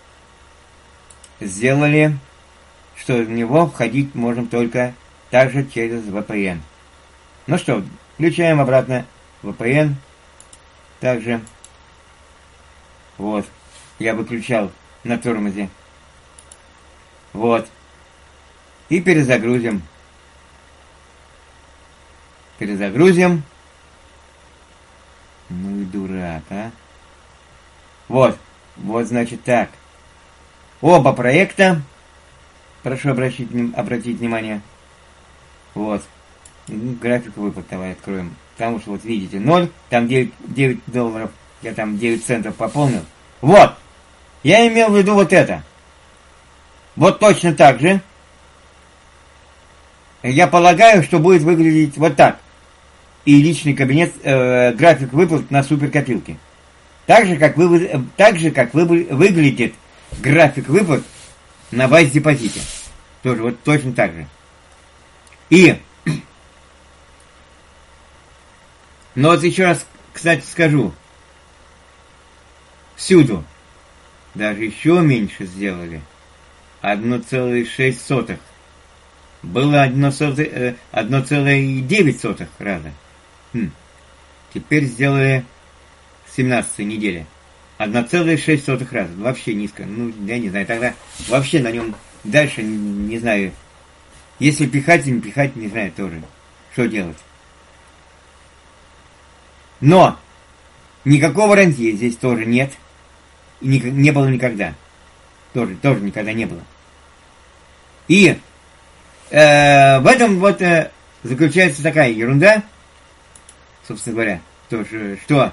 сделали, что в него входить можем только также через ви пи эн. Ну что, включаем обратно ви пи эн. Также, вот, я выключал на тормозе. Вот. И перезагрузим. Перезагрузим. Ну и дурак, а. Вот. Вот, значит, так. Оба проекта. Прошу обратить, обратить внимание. Вот. График выплат давай откроем. Потому что, вот видите, ноль. Там девять, девять долларов. Я там девять центов пополнил. Вот. Я имел в виду вот это. Вот точно так же. Я полагаю, что будет выглядеть вот так. И личный кабинет, э, график выплат на суперкопилке. Так же, как, вы, так же, как вы, выглядит график выплат на Вайс депозите. Тоже вот точно так же. И, но вот еще раз, кстати, скажу. Всюду. Даже еще меньше сделали. одна целая шесть сотых. Было одна целая девять сотых раза. Хм. Теперь сделали семнадцатой неделе. одна целая шесть сотых раза. Вообще низко. Ну, я не знаю, тогда вообще на нем дальше, не, не знаю, если пихать или не пихать, не знаю тоже, что делать. Но никакого рантье здесь тоже нет. И не, не было никогда. Тоже, тоже никогда не было. И э, в этом вот э, заключается такая ерунда, собственно говоря, то, что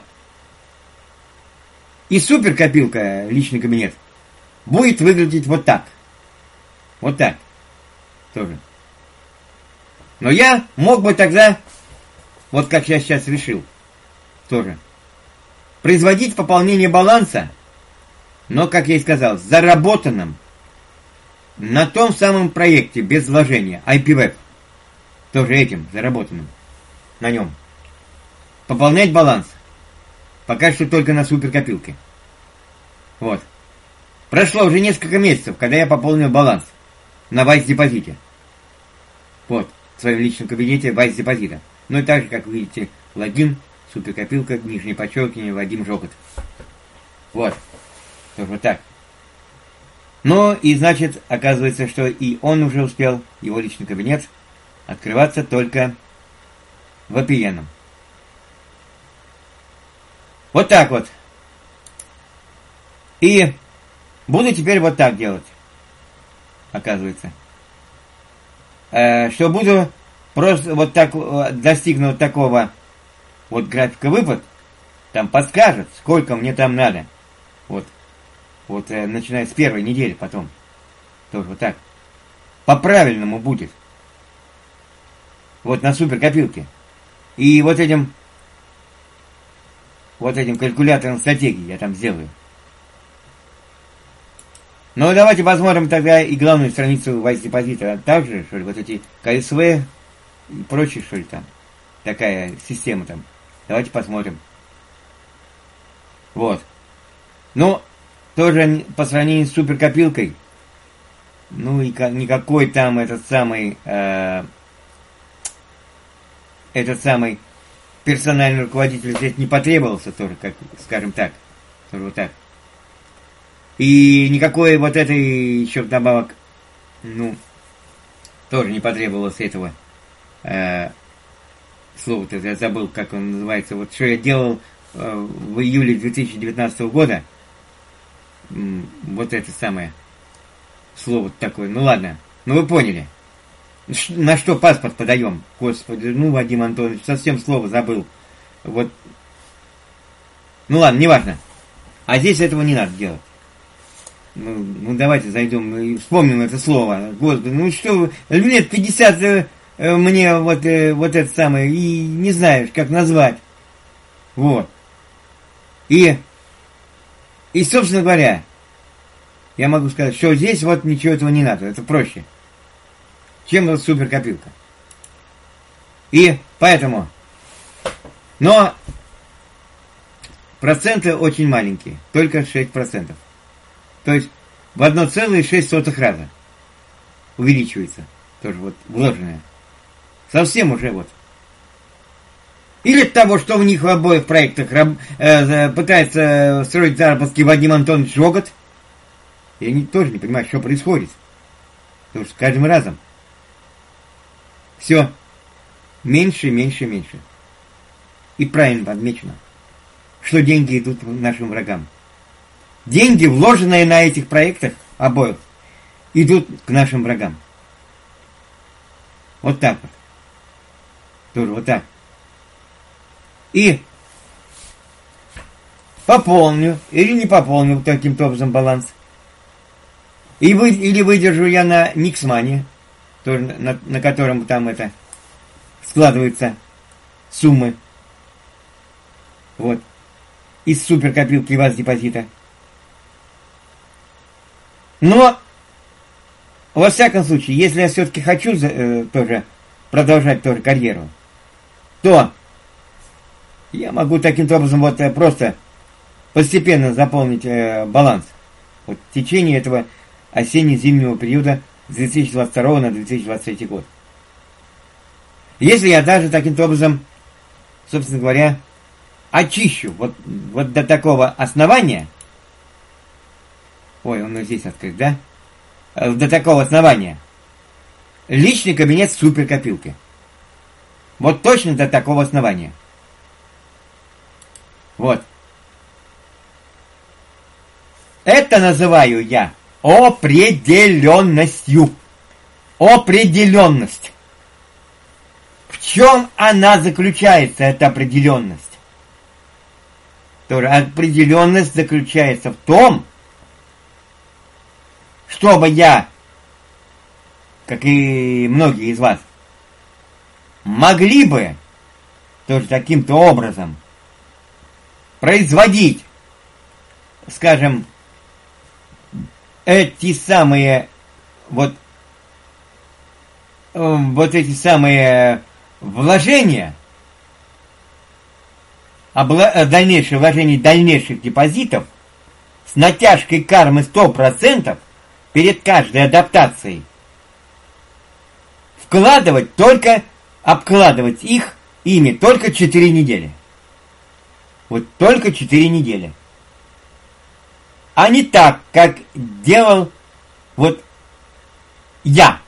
и суперкопилка, личный кабинет, будет выглядеть вот так. Вот так. Тоже. Но я мог бы тогда, вот как я сейчас решил, тоже, производить пополнение баланса, но, как я и сказал, заработанным на том самом проекте, без вложения, ай пи веб, тоже этим, заработанным, на нем. Пополнять баланс. Пока что только на суперкопилке. Вот. Прошло уже несколько месяцев, когда я пополнил баланс на Вайс депозите. Вот. В своем личном кабинете Вайс депозита. Ну и так же, как вы видите, логин, суперкопилка, нижнее подчеркивание, Вадим Жокот. Вот. Тоже вот так. Ну и значит, оказывается, что и он уже успел, его личный кабинет, открываться только ви пи эн. Вот так вот. И буду теперь вот так делать. Оказывается. Э, что буду просто вот так, достигнув такого вот графика выпад, там подскажет, сколько мне там надо. Вот. Вот э, начиная с первой недели потом. Тоже вот так. По-правильному будет. Вот на суперкопилке. И вот этим вот этим калькулятором стратегии я там сделаю. Ну, давайте посмотрим тогда и главную страницу Вайс депозита. Также, что ли, вот эти ка эс вэ и прочее, что ли, там. Такая система там. Давайте посмотрим. Вот. Ну, тоже по сравнению с суперкопилкой, ну, и никакой там этот самый, э, этот самый персональный руководитель здесь не потребовался тоже, как, скажем так. Тоже вот так. И никакой вот этой еще вдобавок, ну, тоже не потребовалось этого э, слова-то, я забыл, как он называется. Вот что я делал э, в июле две тысячи девятнадцатого года, м, вот это самое слово такое, ну ладно, ну вы поняли. На что паспорт подаем? Господи, ну, Вадим Антонович, совсем слово забыл. Вот. Ну ладно, неважно. А здесь этого не надо делать. Ну, ну давайте зайдем и вспомним это слово. Господи, ну что вы, лет пятьдесят э, э, мне вот, э, вот это самое, и не знаешь, как назвать. Вот. И, и, собственно говоря, я могу сказать, что здесь вот ничего этого не надо. Это проще, чем вот суперкопилка. И поэтому, но проценты очень маленькие, только шесть процентов. То есть в одна целая шесть сотых раза увеличивается тоже вот вложенное. Совсем уже вот. Или от того, что в них в обоих проектах раб, э, пытается строить заработки Вадим Антонович Жокот. Я не, тоже не понимаю, что происходит. Потому что с каждым разом все меньше, меньше, меньше. И правильно подмечено, что деньги идут нашим врагам. Деньги, вложенные на этих проектах обоих, идут к нашим врагам. Вот так вот. Тоже вот так. И пополню или не пополню таким-то образом баланс. И вы, или выдержу я на Никсмане, тоже на, на котором там это складываются суммы. Вот. Из суперкопилки Вайс депозита. Но, во всяком случае, если я все-таки хочу э, тоже продолжать тоже карьеру, то я могу таким образом вот э, просто постепенно заполнить э, баланс. Вот в течение этого осенне-зимнего периода с две тысячи двадцать второго на две тысячи двадцать третий год. Если я даже таким образом, собственно говоря, очищу вот, вот до такого основания. Ой, он здесь открыт, да? До такого основания. Личный кабинет суперкопилки. Вот точно до такого основания. Вот. Это называю я определенностью. Определенность. В чем она заключается, эта определенность? Тоже определенность заключается в том, чтобы я, как и многие из вас, могли бы тоже таким-то образом производить, скажем, эти самые вот вот эти самые вложения, обла- дальнейшее вложение дальнейших депозитов с натяжкой кармы сто процентов перед каждой адаптацией, вкладывать только, обкладывать их ими только четыре недели. Вот только четыре недели. А не так, как делал вот я.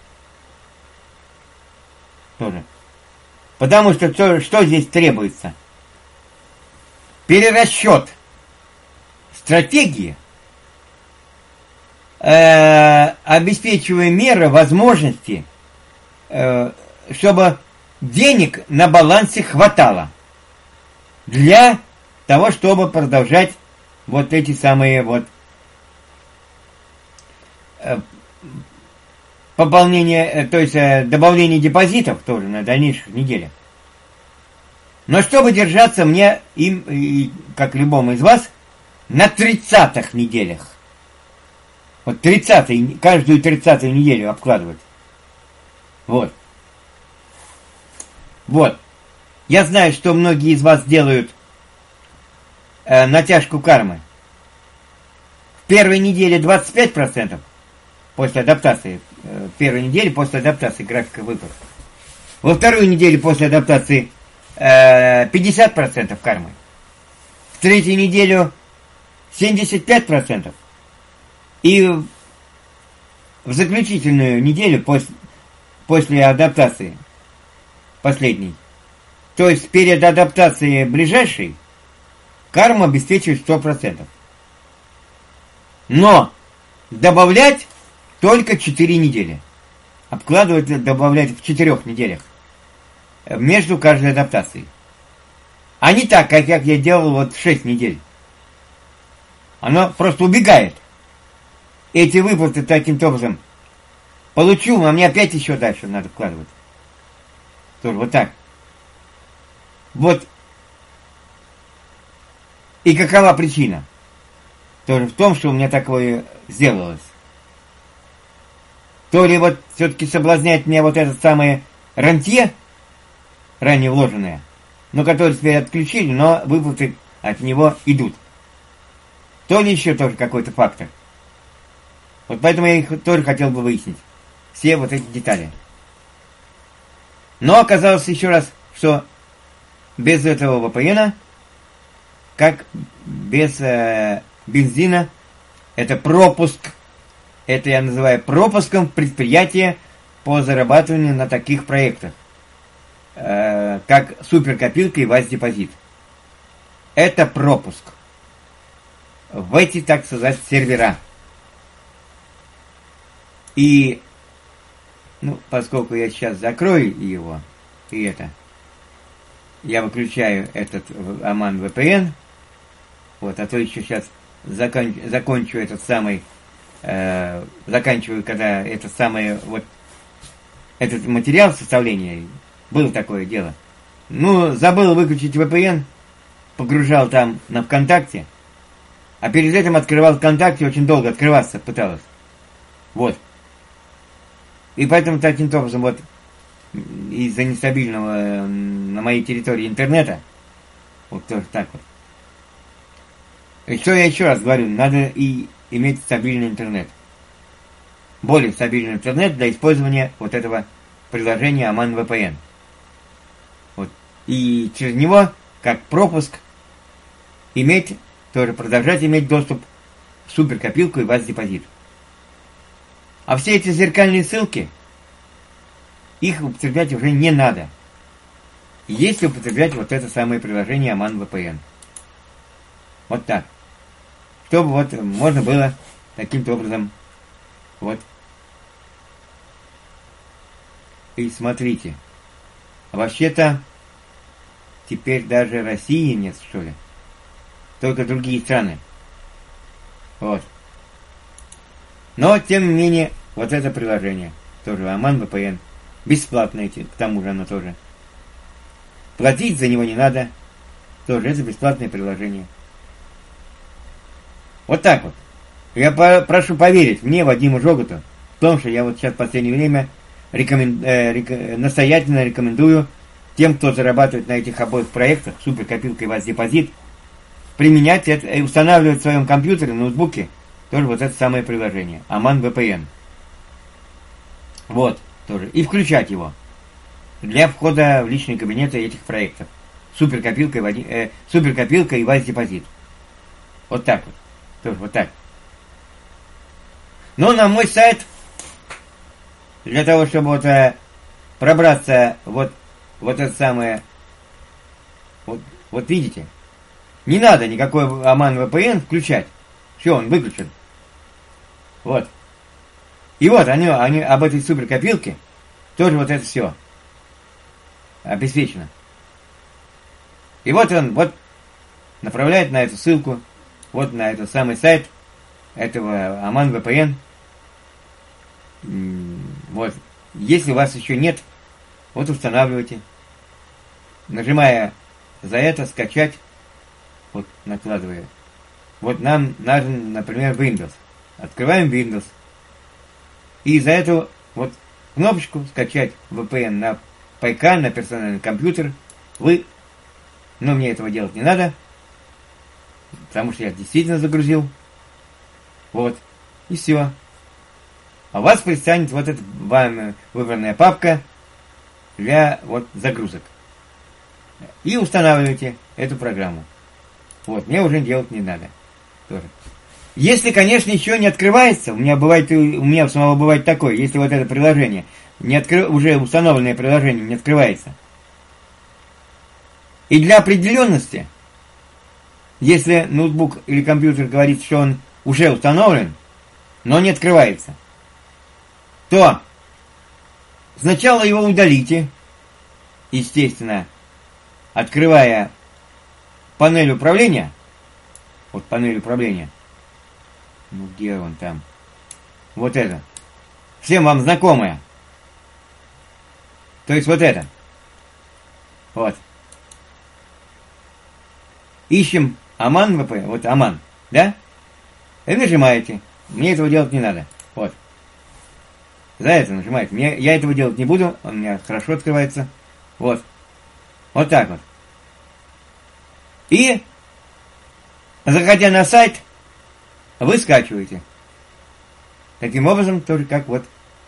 Тоже. Потому что что, что здесь требуется? Перерасчет стратегии, э, обеспечивая меры возможности, э, чтобы денег на балансе хватало для того, чтобы продолжать вот эти самые вот э, пополнение, то есть э, добавление депозитов тоже на дальнейших неделях. Но чтобы держаться мне, им, и, как любому из вас, на тридцатых неделях. Вот тридцатый, каждую тридцатую неделю обкладывать. Вот. Вот. Я знаю, что многие из вас делают э, натяжку кармы. В первой неделе двадцать пять процентов после адаптации. Э, в первой неделе после адаптации графика выплат. Во вторую неделю после адаптации э, пятьдесят процентов кармы. В третью неделю семьдесят пять процентов. И в заключительную неделю после, после адаптации последней, то есть перед адаптацией ближайшей, карма обеспечивает сто процентов. Но добавлять только четыре недели. Обкладывать, добавлять в четырех неделях между каждой адаптацией. А не так, как я делал вот в шесть недель. Оно просто убегает. Эти выплаты таким образом получу, а мне опять еще дальше надо вкладывать. Тоже вот так. Вот. И какова причина? Тоже в том, что у меня такое сделалось. То ли вот все-таки соблазняет меня вот этот самый рантье, ранее вложенное, но который теперь отключили, но выплаты от него идут. То ли еще тоже какой-то фактор. Вот поэтому я их тоже хотел бы выяснить. Все вот эти детали. Но оказалось еще раз, что без этого вэ пэ эн, как без э, бензина, это пропуск. Это я называю пропуском предприятия по зарабатыванию на таких проектах, э, как суперкопилка и ваз-депозит. Это пропуск в эти, так сказать, сервера. И, ну, поскольку я сейчас закрою его, и это, я выключаю этот Аман вэ пэ эн, вот, а то еще сейчас закон, закончу этот самый, э, заканчиваю, когда этот самый, вот, этот материал составления, было такое дело. Ну, забыл выключить вэ пэ эн, погружал там на ВКонтакте, а перед этим открывал ВКонтакте, очень долго открываться пыталась. Вот. И поэтому таким образом вот из-за нестабильного на моей территории интернета, вот тоже так вот. И что я еще раз говорю, надо и иметь стабильный интернет. Более стабильный интернет для использования вот этого приложения Аман вэ пэ эн. Вот. И через него, как пропуск, иметь, тоже продолжать иметь доступ в суперкопилку и ваз-депозит. А все эти зеркальные ссылки, их употреблять уже не надо, если употреблять вот это самое приложение Аман вэ пэ эн. Вот так. Чтобы вот можно было таким-то образом вот. И смотрите. Вообще-то теперь даже России нет, что ли. Только другие страны. Вот. Но, тем не менее, вот это приложение. Тоже Аман вэ пэ эн. Бесплатное, к тому же оно тоже. Платить за него не надо. Тоже это бесплатное приложение. Вот так вот. Я по- прошу поверить мне, Вадиму Жогуту, в том, что я вот сейчас в последнее время рекомен... э, рек... настоятельно рекомендую тем, кто зарабатывает на этих обоих проектах, суперкопилка и ваз-депозит, применять это и устанавливать в своем компьютере, ноутбуке тоже вот это самое приложение. Аман вэ пэ эн. Вот, тоже. И включать его для входа в личные кабинеты этих проектов. Суперкопилка и, води... э, суперкопилка и ваз-депозит. Вот так вот. Тоже вот так. Но на мой сайт, для того, чтобы вот э, пробраться вот, вот это самое, вот, вот видите, не надо никакой Аман вэ пэ эн включать. Все, он выключен. Вот. И вот они, они об этой суперкопилке тоже вот это все обеспечено. И вот он вот направляет на эту ссылку, вот на этот самый сайт этого Аман вэ пэ эн. Вот. Если у вас еще нет, вот устанавливайте. Нажимая за это, скачать, вот накладывая. Вот нам нужен, например, Windows. Открываем Windows. И за эту вот кнопочку скачать вэ пэ эн на пэ ка, на персональный компьютер. Вы, но мне этого делать не надо, потому что я действительно загрузил. Вот. И все. А у вас предстанет вот эта вами выбранная папка для вот загрузок. И устанавливаете эту программу. Вот. Мне уже делать не надо. Тоже. Если, конечно, еще не открывается, у меня бывает, у меня самого бывает такое, если вот это приложение, не откры, уже установленное приложение не открывается. И для определенности, если ноутбук или компьютер говорит, что он уже установлен, но не открывается, то сначала его удалите, естественно, открывая панель управления, вот панель управления, ну где он там, вот это, всем вам знакомое, то есть вот это, вот, ищем Аман вэ пэ, вот Аман, да, и нажимаете, мне этого делать не надо, вот, за это нажимаете, мне, я этого делать не буду, он у меня хорошо открывается, вот, вот так вот, и, заходя на сайт, вы скачиваете. Таким образом, тоже как вот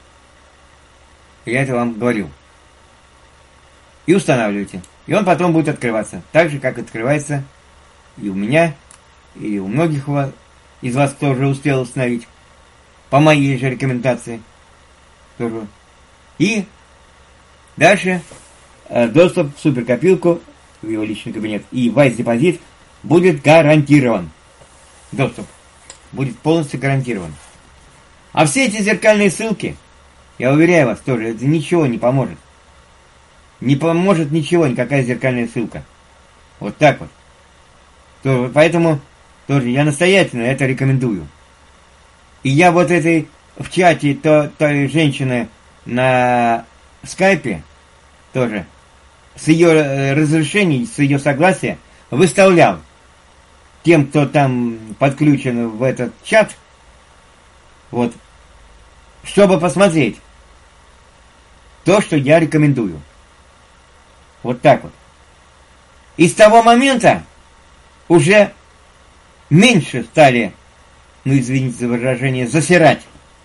я это вам говорил. И устанавливаете. И он потом будет открываться. Так же, как открывается и у меня, и у многих вас, из вас, кто уже успел установить. По моей же рекомендации. Тоже. И дальше э, доступ в суперкопилку, в его личный кабинет, и ваз-депозит будет гарантирован. Доступ будет полностью гарантирован. А все эти зеркальные ссылки, я уверяю вас, тоже это ничего не поможет. Не поможет ничего, никакая зеркальная ссылка. Вот так вот. То, поэтому тоже я настоятельно это рекомендую. И я вот этой в чате то, той женщины на скайпе тоже с ее разрешения, с ее согласия выставлял тем, кто там подключен в этот чат, вот, чтобы посмотреть то, что я рекомендую. Вот так вот. И с того момента уже меньше стали, ну извините за выражение, засирать,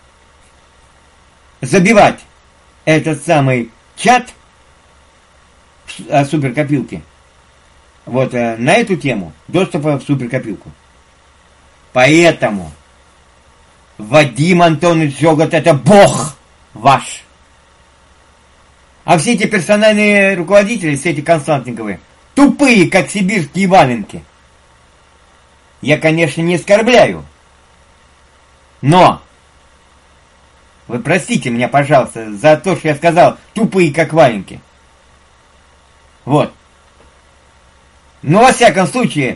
забивать этот самый чат о суперкопилке вот э, на эту тему доступа в суперкопилку. Поэтому Вадим Антонович Жогот — это бог ваш. А все эти персональные руководители, все эти консалтинговые, тупые, как сибирские валенки. Я, конечно, не оскорбляю. Но вы простите меня, пожалуйста, за то, что я сказал тупые, как валенки. Вот. Но, во всяком случае,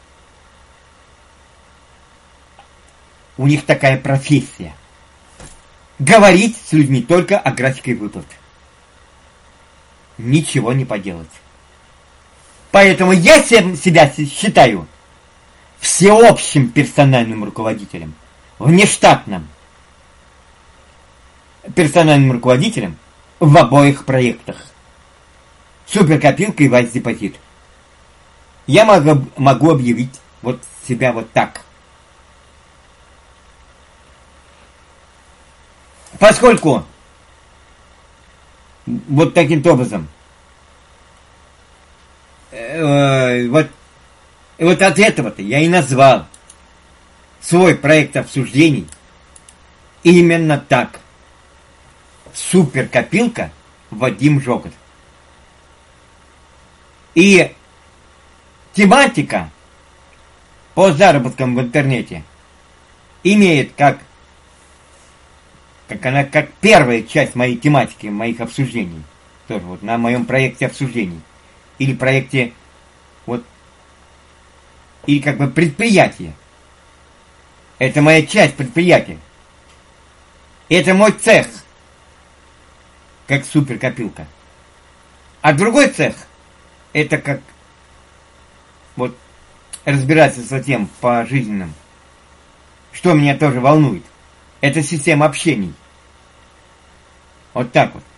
у них такая профессия. Говорить с людьми только о графике выплат. Ничего не поделать. Поэтому я себя считаю всеобщим персональным руководителем, внештатным персональным руководителем в обоих проектах. Суперкопилка и Вайс Депозит. Я могу, могу объявить вот себя вот так. Поскольку вот таким образом э, вот, вот от этого-то я и назвал свой проект обсуждений именно так. Суперкопилка Вадим Жогот. И тематика по заработкам в интернете имеет как как она как первая часть моей тематики, моих обсуждений, тоже вот на моем проекте обсуждений, или проекте вот, или как бы предприятие. Это моя часть предприятия. Это мой цех, как суперкопилка. А другой цех, это как вот разбирательство тем по жизненным, что меня тоже волнует. Это система общений. Вот так вот.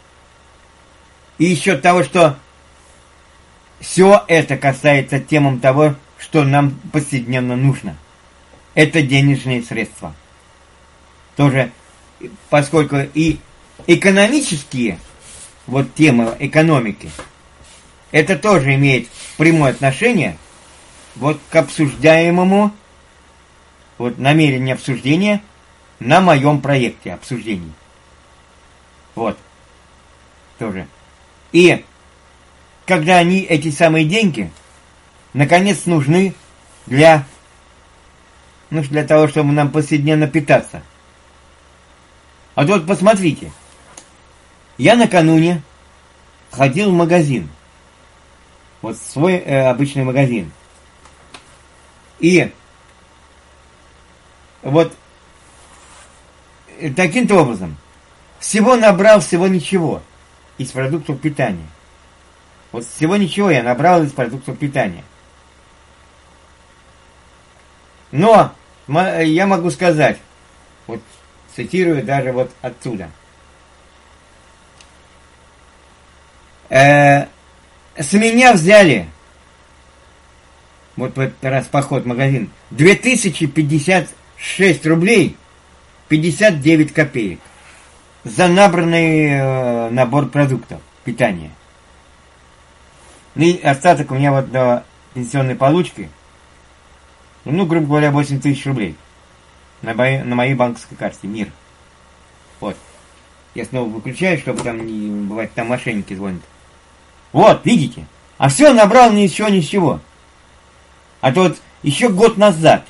И еще того, что все это касается темам того, что нам повседневно нужно. Это денежные средства. Тоже, поскольку и экономические вот темы экономики, это тоже имеет прямое отношение вот к обсуждаемому вот намерению обсуждения на моем проекте обсуждений. Вот. Тоже. И когда они, эти самые деньги, наконец нужны для, ну, для того, чтобы нам повседневно питаться. А вот посмотрите. Я накануне ходил в магазин. Вот в свой э, обычный магазин. И вот таким-то образом всего набрал, всего ничего из продуктов питания. Вот всего ничего я набрал из продуктов питания. Но я могу сказать, вот цитирую даже вот отсюда. Э, с меня взяли, вот в этот раз поход в магазин, две тысячи пятьдесят шесть рублей пятьдесят девять копеек за набранный э, набор продуктов питания. И остаток у меня вот до пенсионной получки, ну, грубо говоря, восемь тысяч рублей на, моей, на моей банковской карте МИР. Вот. Я снова выключаю, чтобы там не бывает, там мошенники звонят. Вот, видите? А все набрал ни еще ничего. А то вот еще год назад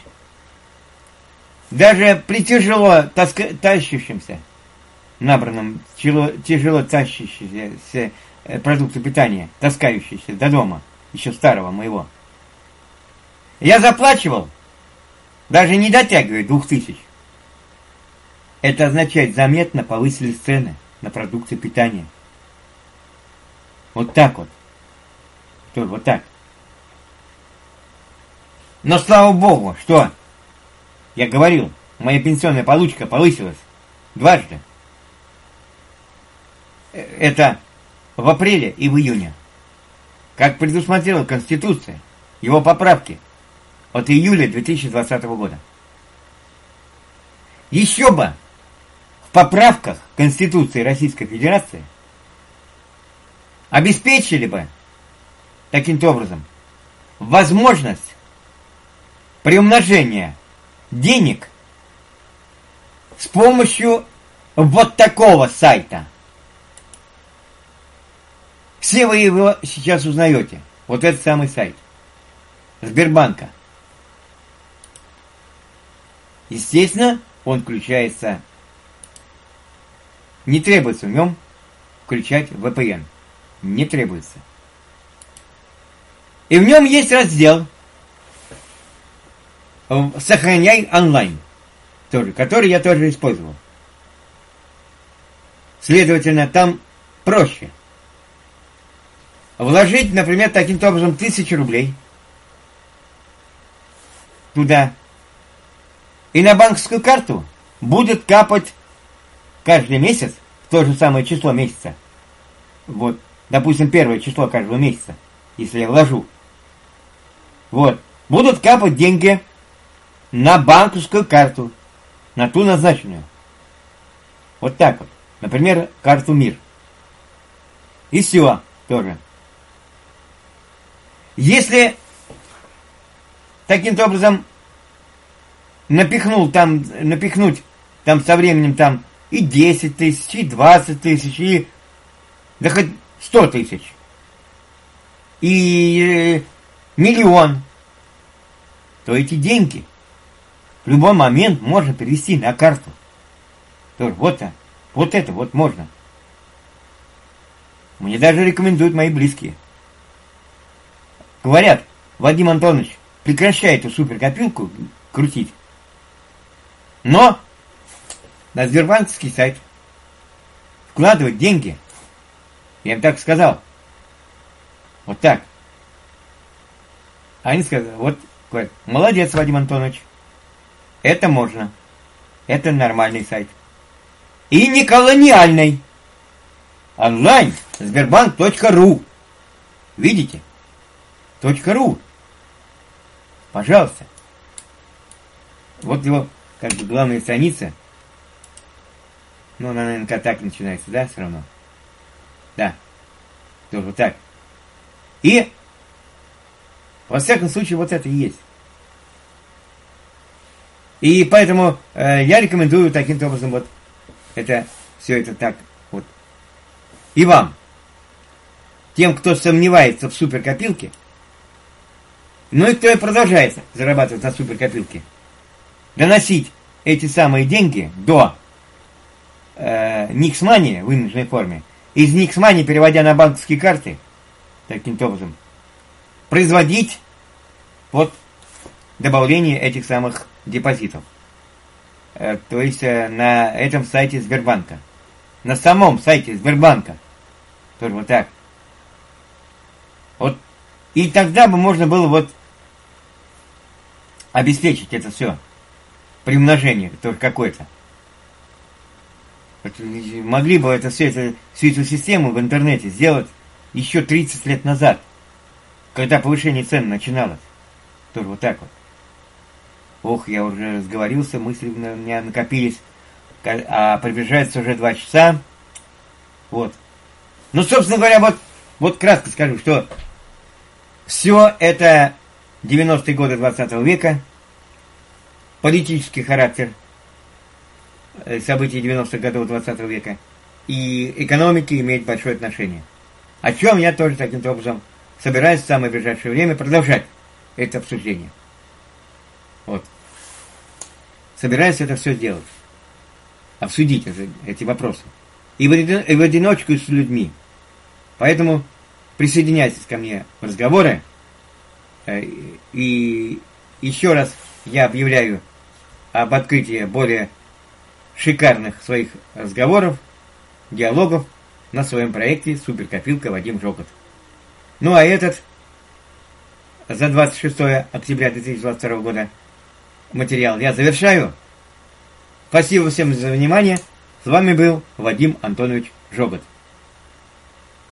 даже при тяжело таска, тащащемся, набранном, тяжело, тяжело тащащимся продукты питания, таскающиеся до дома, еще старого моего, я заплачивал, даже не дотягивая двух тысяч. Это означает, заметно повысили цены на продукты питания. Вот так вот. Что, вот так. Но слава богу, что я говорил, моя пенсионная получка повысилась дважды. Это в апреле и в июне. Как предусмотрела Конституция, его поправки от июля две тысячи двадцатого года. Еще бы в поправках Конституции Российской Федерации обеспечили бы таким-то образом возможность приумножения денег с помощью вот такого сайта. Все вы его сейчас узнаете. Вот этот самый сайт Сбербанка. Естественно, он включается. Не требуется в нем включать вэ пэ эн. Не требуется. И в нем есть раздел «Сохраняй онлайн», тоже, который я тоже использовал. Следовательно, там проще вложить, например, таким образом тысячу рублей туда, и на банковскую карту будет капать каждый месяц в то же самое число месяца. Вот, допустим, первое число каждого месяца, если я вложу. Вот, будут капать деньги на банковскую карту, на ту назначенную. Вот так вот. Например, карту МИР. И все тоже. Если таким образом напихнул там, напихнуть там со временем там и десять тысяч, и двадцать тысяч, и да хоть сто тысяч, и э, миллион, то эти деньги в любой момент можно перевести на карту. Тоже вот так. Вот это вот можно. Мне даже рекомендуют мои близкие. Говорят: Вадим Антонович, прекращай эту суперкопилку крутить. Но на сбербанковский сайт вкладывать деньги, я им так сказал. Вот так. Они сказали: вот, говорят, молодец, Вадим Антонович. Это можно. Это нормальный сайт. И не колониальный. Онлайн сбербанк точка ру. Видите? .ру. Пожалуйста. Вот его, как бы, главная страница. Ну, она, наверное, так начинается, да, все равно? Да. Тоже вот так. И, во всяком случае, вот это и есть. И поэтому э, я рекомендую таким образом вот это, все это так вот. И вам, тем, кто сомневается в суперкопилке, ну и кто и продолжает зарабатывать на суперкопилке, доносить эти самые деньги до э, Никсмани в имиджной форме, из Никсмани переводя на банковские карты, таким образом, производить вот добавление этих самых депозитов. Э, то есть э, на этом сайте Сбербанка. На самом сайте Сбербанка. Тоже вот так. Вот. И тогда бы можно было вот обеспечить это все. Приумножение тоже какое-то. Вот, могли бы это все, это, всю эту систему в интернете сделать еще тридцать лет назад, когда повышение цен начиналось. Тоже вот так вот. Ох, я уже разговорился, мысли у меня накопились. А приближается уже два часа. Вот. Ну, собственно говоря, вот, вот кратко скажу, что все это девяностые годы двадцатого века, политический характер событий девяностых годов двадцатого века и экономики имеет большое отношение. О чем я тоже таким образом собираюсь в самое ближайшее время продолжать это обсуждение. Вот. Собираюсь это все сделать. Обсудить эти вопросы. И в одиночку с людьми. Поэтому присоединяйтесь ко мне в разговоры. И еще раз я объявляю об открытии более шикарных своих разговоров, диалогов на своем проекте «Суперкопилка» Вадим Жогот. Ну а этот за двадцать шестое октября две тысячи двадцать второго года материал я завершаю. Спасибо всем за внимание. С вами был Вадим Антонович Жогот.